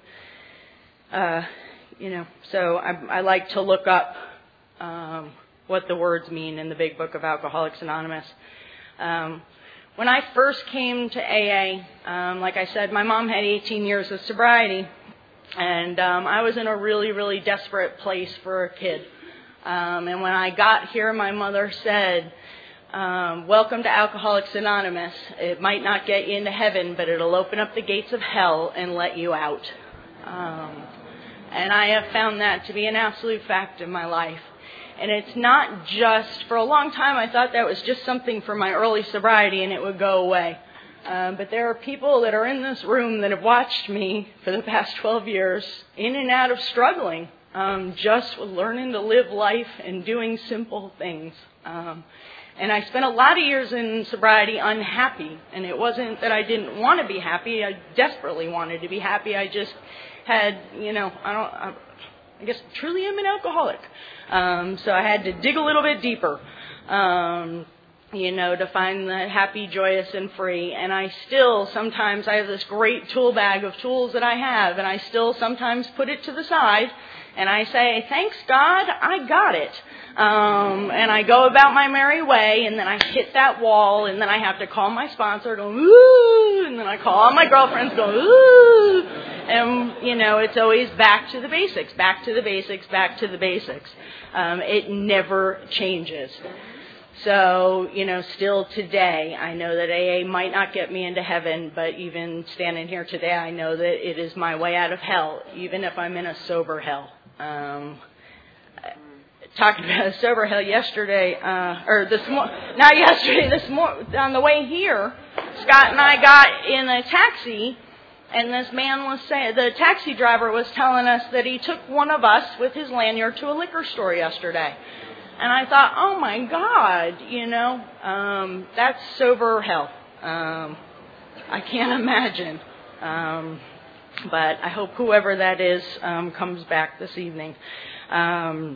so I like to look up what the words mean in the big book of Alcoholics Anonymous. When I first came to AA, like I said, my mom had 18 years of sobriety, and I was in a really, really desperate place for a kid. And when I got here, my mother said, welcome to Alcoholics Anonymous. It might not get you into heaven, but it'll open up the gates of hell and let you out. And I have found that to be an absolute fact in my life. And it's not just, for a long time I thought that was just something for my early sobriety and it would go away. But there are people that are in this room that have watched me for the past 12 years in and out of struggling, just with learning to live life and doing simple things. And I spent a lot of years in sobriety unhappy. And it wasn't that I didn't want to be happy. I desperately wanted to be happy. I just had, I guess truly am an alcoholic. So I had to dig a little bit deeper, to find the happy, joyous, and free. And I still sometimes, I have this great tool bag of tools that I have, and I still sometimes put it to the side, and I say, thanks God, I got it. And I go about my merry way, and then I hit that wall, and then I have to call my sponsor, go, ooh, and then I call all my girlfriends, go, ooh. And, it's always back to the basics, back to the basics, back to the basics. It never changes. So, still today, I know that AA might not get me into heaven, but even standing here today, I know that it is my way out of hell, even if I'm in a sober hell. Talking about a sober hell yesterday, on the way here, Scott and I got in a taxi, and this man was saying, the taxi driver was telling us that he took one of us with his lanyard to a liquor store yesterday. And I thought, oh my God, that's sober hell. I can't imagine. But I hope whoever that is comes back this evening. One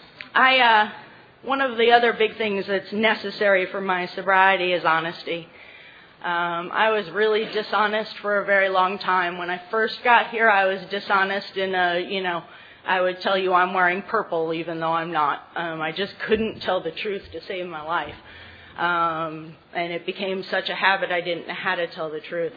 of the other big things that's necessary for my sobriety is honesty. I was really dishonest for a very long time. When I first got here, I was dishonest in I would tell you I'm wearing purple even though I'm not. I just couldn't tell the truth to save my life. And it became such a habit I didn't know how to tell the truth.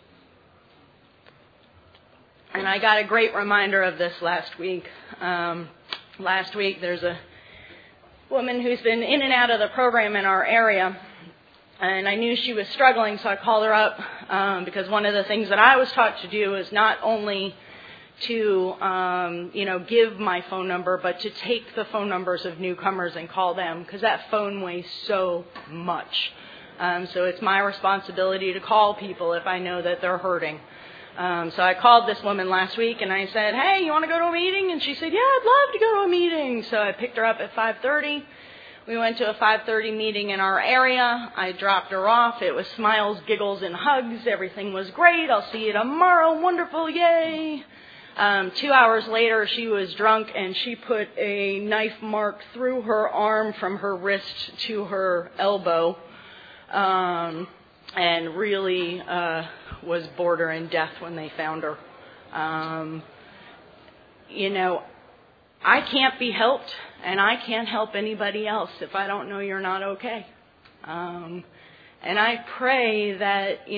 And I got a great reminder of this last week. Last week there's a woman who's been in and out of the program in our area. And I knew she was struggling, so I called her up because one of the things that I was taught to do is not only to, give my phone number, but to take the phone numbers of newcomers and call them, because that phone weighs so much. So it's my responsibility to call people if I know that they're hurting. So I called this woman last week, and I said, hey, you want to go to a meeting? And she said, yeah, I'd love to go to a meeting. So I picked her up at 5:30. We went to a 5:30 meeting in our area. I dropped her off. It was smiles, giggles, and hugs. Everything was great. I'll see you tomorrow. Wonderful. Yay. 2 hours later, she was drunk, and she put a knife mark through her arm from her wrist to her elbow, and really was bordering death when they found her. I can't be helped, and I can't help anybody else if I don't know you're not okay. And I pray that,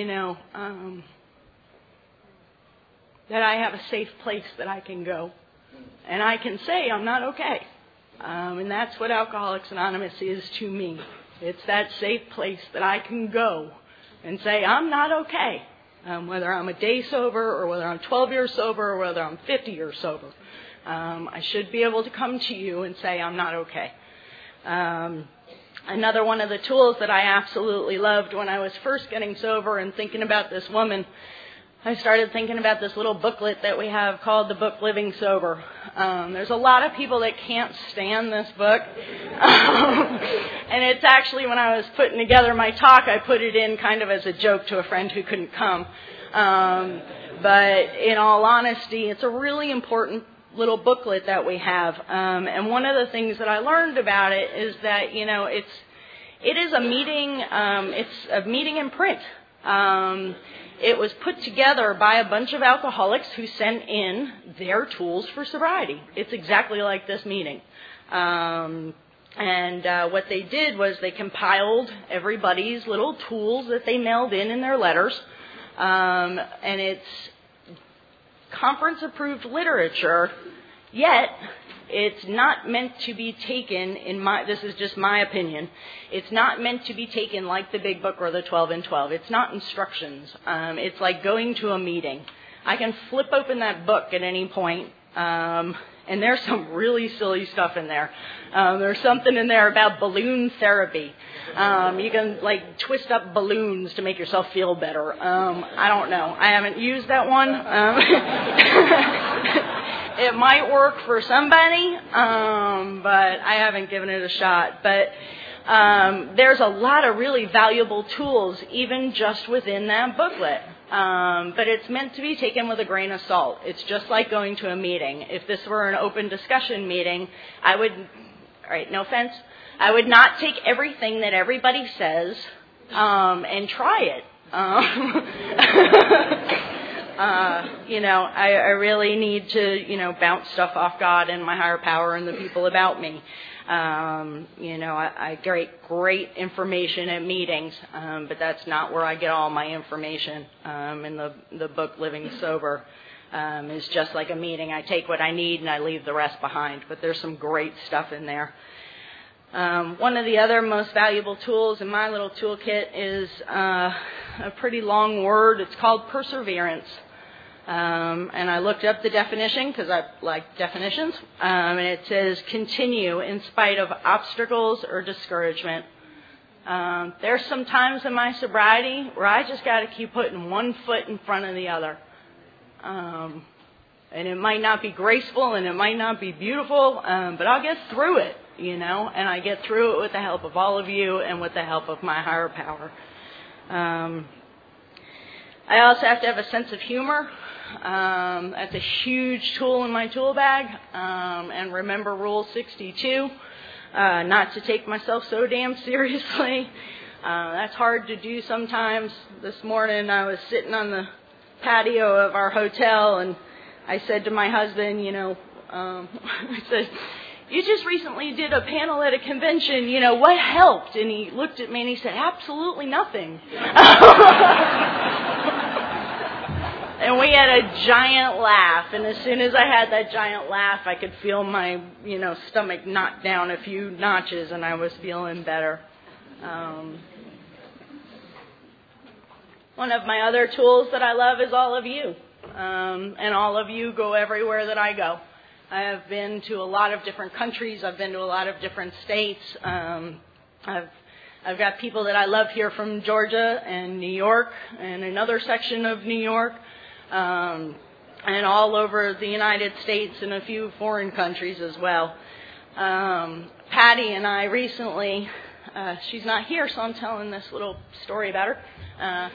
that I have a safe place that I can go. And I can say I'm not okay. And that's what Alcoholics Anonymous is to me. It's that safe place that I can go and say I'm not okay. Whether I'm a day sober or whether I'm 12 years sober or whether I'm 50 years sober. I should be able to come to you and say I'm not okay. Another one of the tools that I absolutely loved when I was first getting sober and thinking about this woman, I started thinking about this little booklet that we have called the book Living Sober. There's a lot of people that can't stand this book. And it's actually, when I was putting together my talk, I put it in kind of as a joke to a friend who couldn't come. But in all honesty, it's a really important little booklet that we have. And one of the things that I learned about it is that, it is a meeting, it's a meeting in print. It was put together by a bunch of alcoholics who sent in their tools for sobriety. It's exactly like this meeting. And what they did was they compiled everybody's little tools that they mailed in their letters. And it's conference-approved literature, yet it's not meant to be taken, this is just my opinion, it's not meant to be taken like the Big Book or the 12 and 12. It's not instructions. It's like going to a meeting. I can flip open that book at any point, and there's some really silly stuff in there. There's something in there about balloon therapy. You can twist up balloons to make yourself feel better. I don't know. I haven't used that one. It might work for somebody, but I haven't given it a shot. But there's a lot of really valuable tools, even just within that booklet. But it's meant to be taken with a grain of salt. It's just like going to a meeting. If this were an open discussion meeting, I would, all right, no offense, I would not take everything that everybody says and try it. I really need to, bounce stuff off God and my higher power and the people about me. I get great information at meetings, but that's not where I get all my information. And the book Living Sober is just like a meeting. I take what I need and I leave the rest behind. But there's some great stuff in there. One of the other most valuable tools in my little toolkit is a pretty long word. It's called perseverance. And I looked up the definition because I like definitions. And it says continue in spite of obstacles or discouragement. There's some times in my sobriety where I just got to keep putting one foot in front of the other. And it might not be graceful and it might not be beautiful, but I'll get through it, and I get through it with the help of all of you and with the help of my higher power. I also have to have a sense of humor. That's a huge tool in my tool bag. And remember Rule 62, not to take myself so damn seriously. That's hard to do sometimes. This morning I was sitting on the patio of our hotel and I said to my husband, I said, you just recently did a panel at a convention, what helped? And he looked at me and he said, absolutely nothing. And we had a giant laugh, and as soon as I had that giant laugh, I could feel my, stomach knocked down a few notches, and I was feeling better. One of my other tools that I love is all of you, and all of you go everywhere that I go. I have been to a lot of different countries. I've been to a lot of different states. I've got people that I love here from Georgia and New York and another section of New York. And all over the United States and a few foreign countries as well. Patty and I recently, she's not here, so I'm telling this little story about her.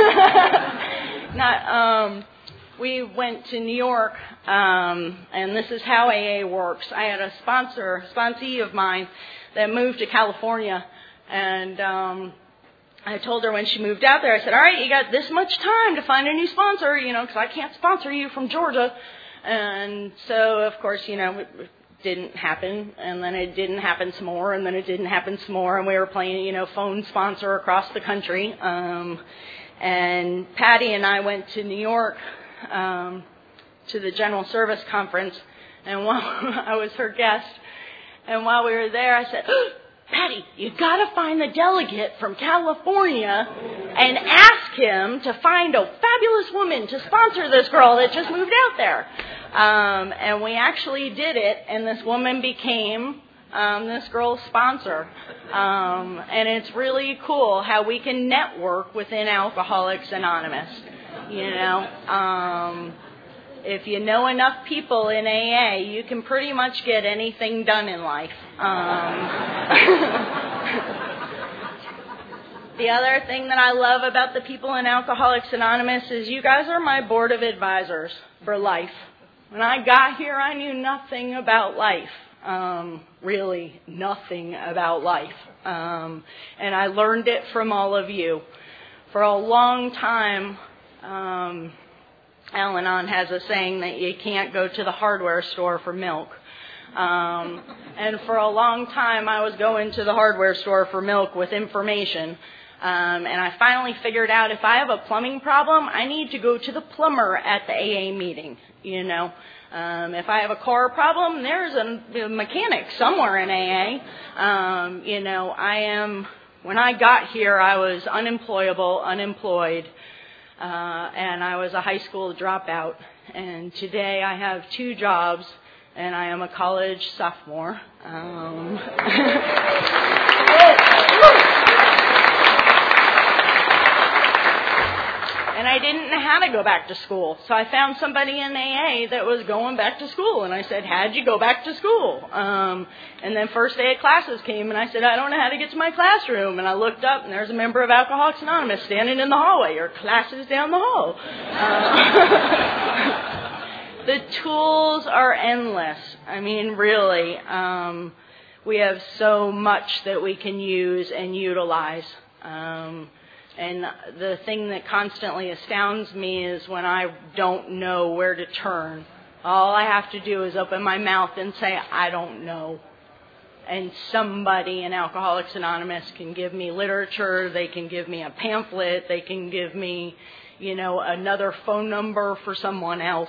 We went to New York, and this is how AA works. I had a sponsee of mine that moved to California, and I told her when she moved out there, I said, all right, you got this much time to find a new sponsor, because I can't sponsor you from Georgia. And so, of course, it didn't happen. And then it didn't happen some more. And then it didn't happen some more. And we were playing, phone sponsor across the country. And Patty and I went to New York to the General Service Conference. And while I was her guest, and while we were there, I said, Patty, you've got to find the delegate from California and ask him to find a fabulous woman to sponsor this girl that just moved out there. And we actually did it, and this woman became this girl's sponsor. And it's really cool how we can network within Alcoholics Anonymous. You know, if you know enough people in AA, you can pretty much get anything done in life. The other thing that I love about the people in Alcoholics Anonymous is you guys are my board of advisors for life. When I got here, I knew nothing about life. Really nothing about life. And I learned it from all of you. For a long time, Al-Anon has a saying that you can't go to the hardware store for milk. And for a long time, I was going to the hardware store for milk with information. And I finally figured out if I have a plumbing problem, I need to go to the plumber at the AA meeting, you know. If I have a car problem, there's a mechanic somewhere in AA. You know, when I got here, I was unemployed, and I was a high school dropout. And today I have 2 jobs, and I am a college sophomore. And I didn't know how to go back to school. So I found somebody in AA that was going back to school. And I said, how'd you go back to school? And then first day of classes came, and I said, I don't know how to get to my classroom. And I looked up, and there's a member of Alcoholics Anonymous standing in the hallway. Your class is down the hall. The tools are endless. I mean, really. We have so much that we can use and utilize. And the thing that constantly astounds me is when I don't know where to turn. All I have to do is open my mouth and say, I don't know. And somebody in Alcoholics Anonymous can give me literature, they can give me a pamphlet, they can give me, you know, another phone number for someone else.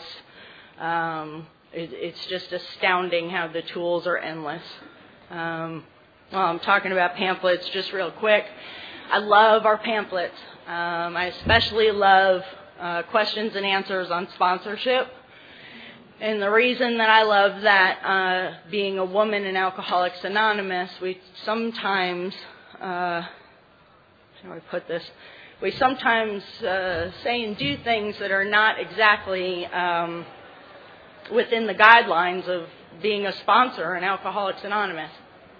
It's just astounding how the tools are endless. Well, I'm talking about pamphlets just real quick. I love our pamphlets. I especially love questions and answers on sponsorship. And the reason that I love that, being a woman in Alcoholics Anonymous, we sometimes, how do I put this? We sometimes say and do things that are not exactly within the guidelines of being a sponsor in Alcoholics Anonymous.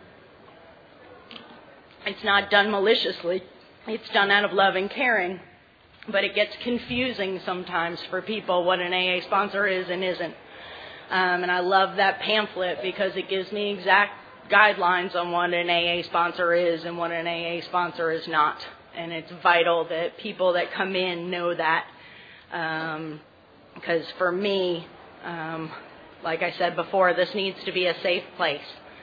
It's not done maliciously. It's done out of love and caring. But it gets confusing sometimes for people what an AA sponsor is and isn't. And I love that pamphlet because it gives me exact guidelines on what an AA sponsor is and what an AA sponsor is not. And it's vital that people that come in know that. Because for me, like I said before, this needs to be a safe place.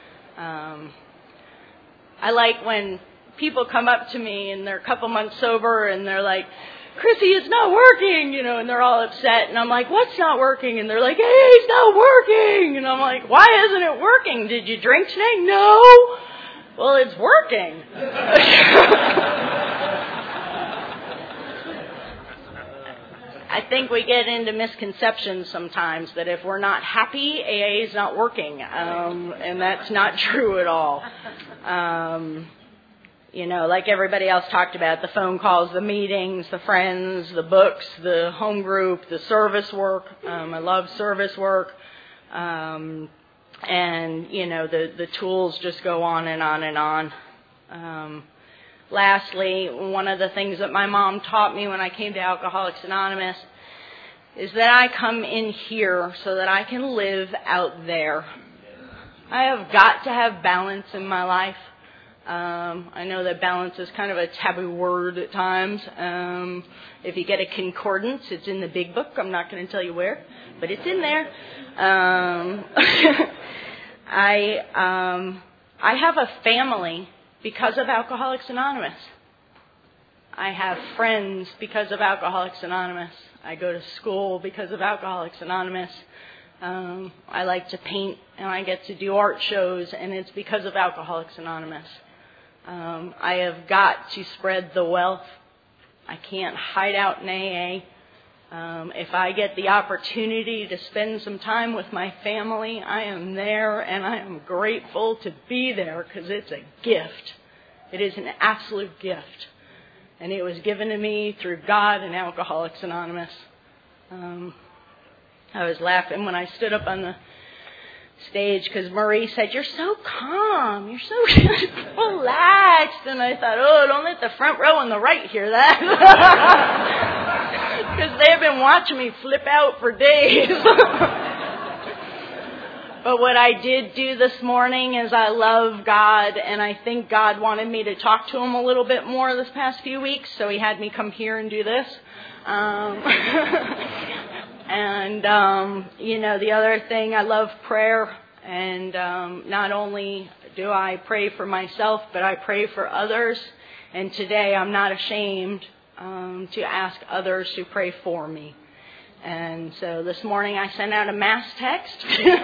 I like when people come up to me and they're a couple months sober and they're like, Chrissy, it's not working, you know, and they're all upset. And I'm like, what's not working? And they're like, hey, it's not working. And I'm like, why isn't it working? Did you drink today? No. Well, it's working. I think we get into misconceptions sometimes that if we're not happy, AA is not working. And that's not true at all. You know, like everybody else talked about, the phone calls, the meetings, the friends, the books, the home group, the service work. I love service work. And, you know, the tools just go on and on and on. Lastly, one of the things that my mom taught me when I came to Alcoholics Anonymous is that I come in here so that I can live out there. I have got to have balance in my life. I know that balance is kind of a taboo word at times. If you get a concordance, it's in the big book. I'm not going to tell you where, but it's in there. I have a family because of Alcoholics Anonymous. I have friends because of Alcoholics Anonymous. I go to school because of Alcoholics Anonymous. I like to paint and I get to do art shows, and it's because of Alcoholics Anonymous. I have got to spread the wealth. I can't hide out in AA. If I get the opportunity to spend some time with my family, I am there, and I am grateful to be there because it's a gift. It is an absolute gift. And it was given to me through God and Alcoholics Anonymous. I was laughing when I stood up on the stage because Marie said, "You're so calm, you're so relaxed." And I thought, oh, don't let the front row on the right hear that. Because they've been watching me flip out for days. But what I did do this morning is I love God, and I think God wanted me to talk to Him a little bit more this past few weeks, so He had me come here and do this. The other thing, I love prayer, and not only do I pray for myself, but I pray for others. And today I'm not ashamed to ask others to pray for me. And so this morning I sent out a mass text.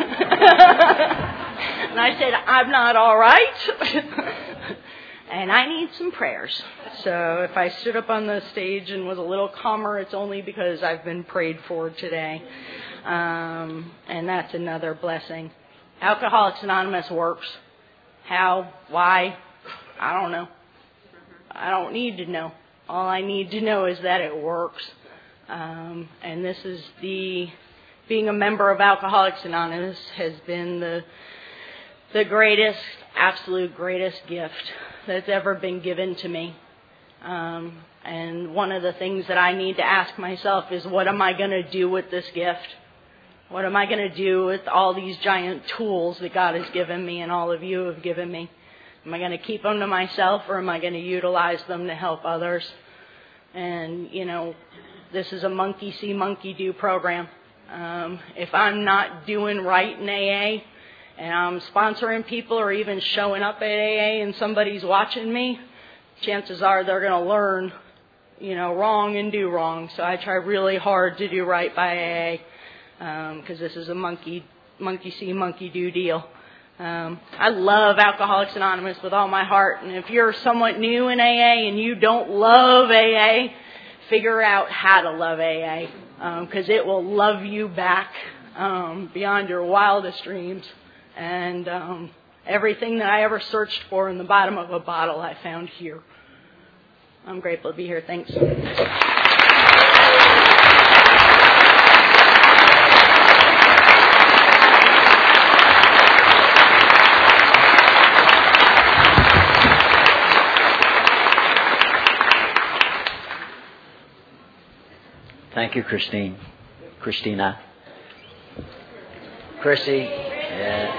And I said, I'm not all right. And I need some prayers. So if I stood up on the stage and was a little calmer, it's only because I've been prayed for today. And that's another blessing. Alcoholics Anonymous works. How? Why? I don't know. I don't need to know. All I need to know is that it works. And this is being a member of Alcoholics Anonymous has been the greatest, absolute greatest gift that's ever been given to me. And one of the things that I need to ask myself is, what am I going to do with this gift? What am I going to do with all these giant tools that God has given me and all of you have given me? Am I going to keep them to myself, or am I going to utilize them to help others? And, this is a monkey see, monkey do program. If I'm not doing right in AA, and I'm sponsoring people or even showing up at AA and somebody's watching me, chances are they're going to learn, wrong and do wrong. So I try really hard to do right by AA, because this is a monkey see, monkey do deal. I love Alcoholics Anonymous with all my heart. And if you're somewhat new in AA and you don't love AA, figure out how to love AA, because it will love you back beyond your wildest dreams. And everything that I ever searched for in the bottom of a bottle, I found here. I'm grateful to be here. Thanks. Thank you, Christina. Chrissy. Yeah.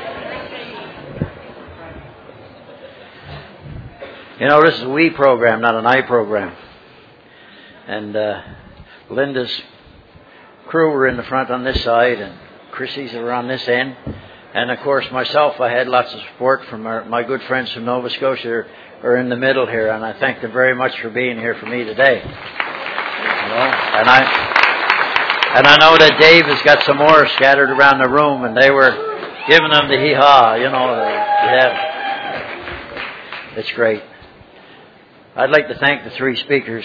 This is a we program, not an I program. And Linda's crew were in the front on this side, and Chrissy's are on this end. And, of course, myself, I had lots of support from my good friends from Nova Scotia are in the middle here, and I thank them very much for being here for me today. And I know that Dave has got some more scattered around the room, and they were giving them the hee-haw, yeah. It's great. I'd like to thank the three speakers.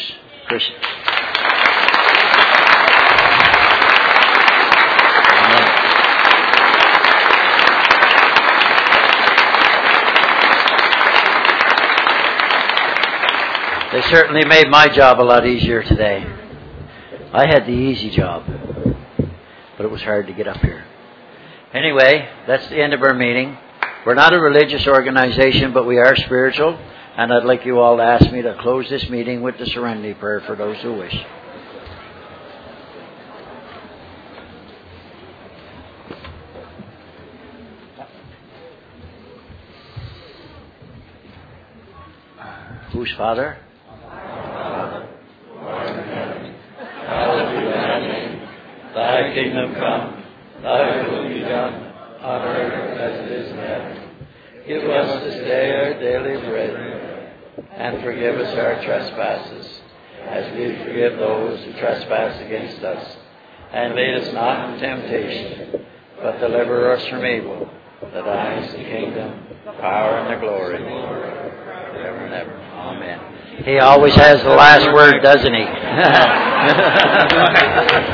They certainly made my job a lot easier today. I had the easy job, but it was hard to get up here. Anyway, that's the end of our meeting. We're not a religious organization, but we are spiritual, and I'd like you all to ask me to close this meeting with the Serenity Prayer for those who wish. Whose Father? Thy kingdom come, thy will be done, on earth as it is in heaven. Give us this day our daily bread, and forgive us our trespasses, as we forgive those who trespass against us. And lead us not into temptation, but deliver us from evil. For thine is the kingdom, the power, and the glory, forever and ever. Amen. He always has the last word, doesn't he?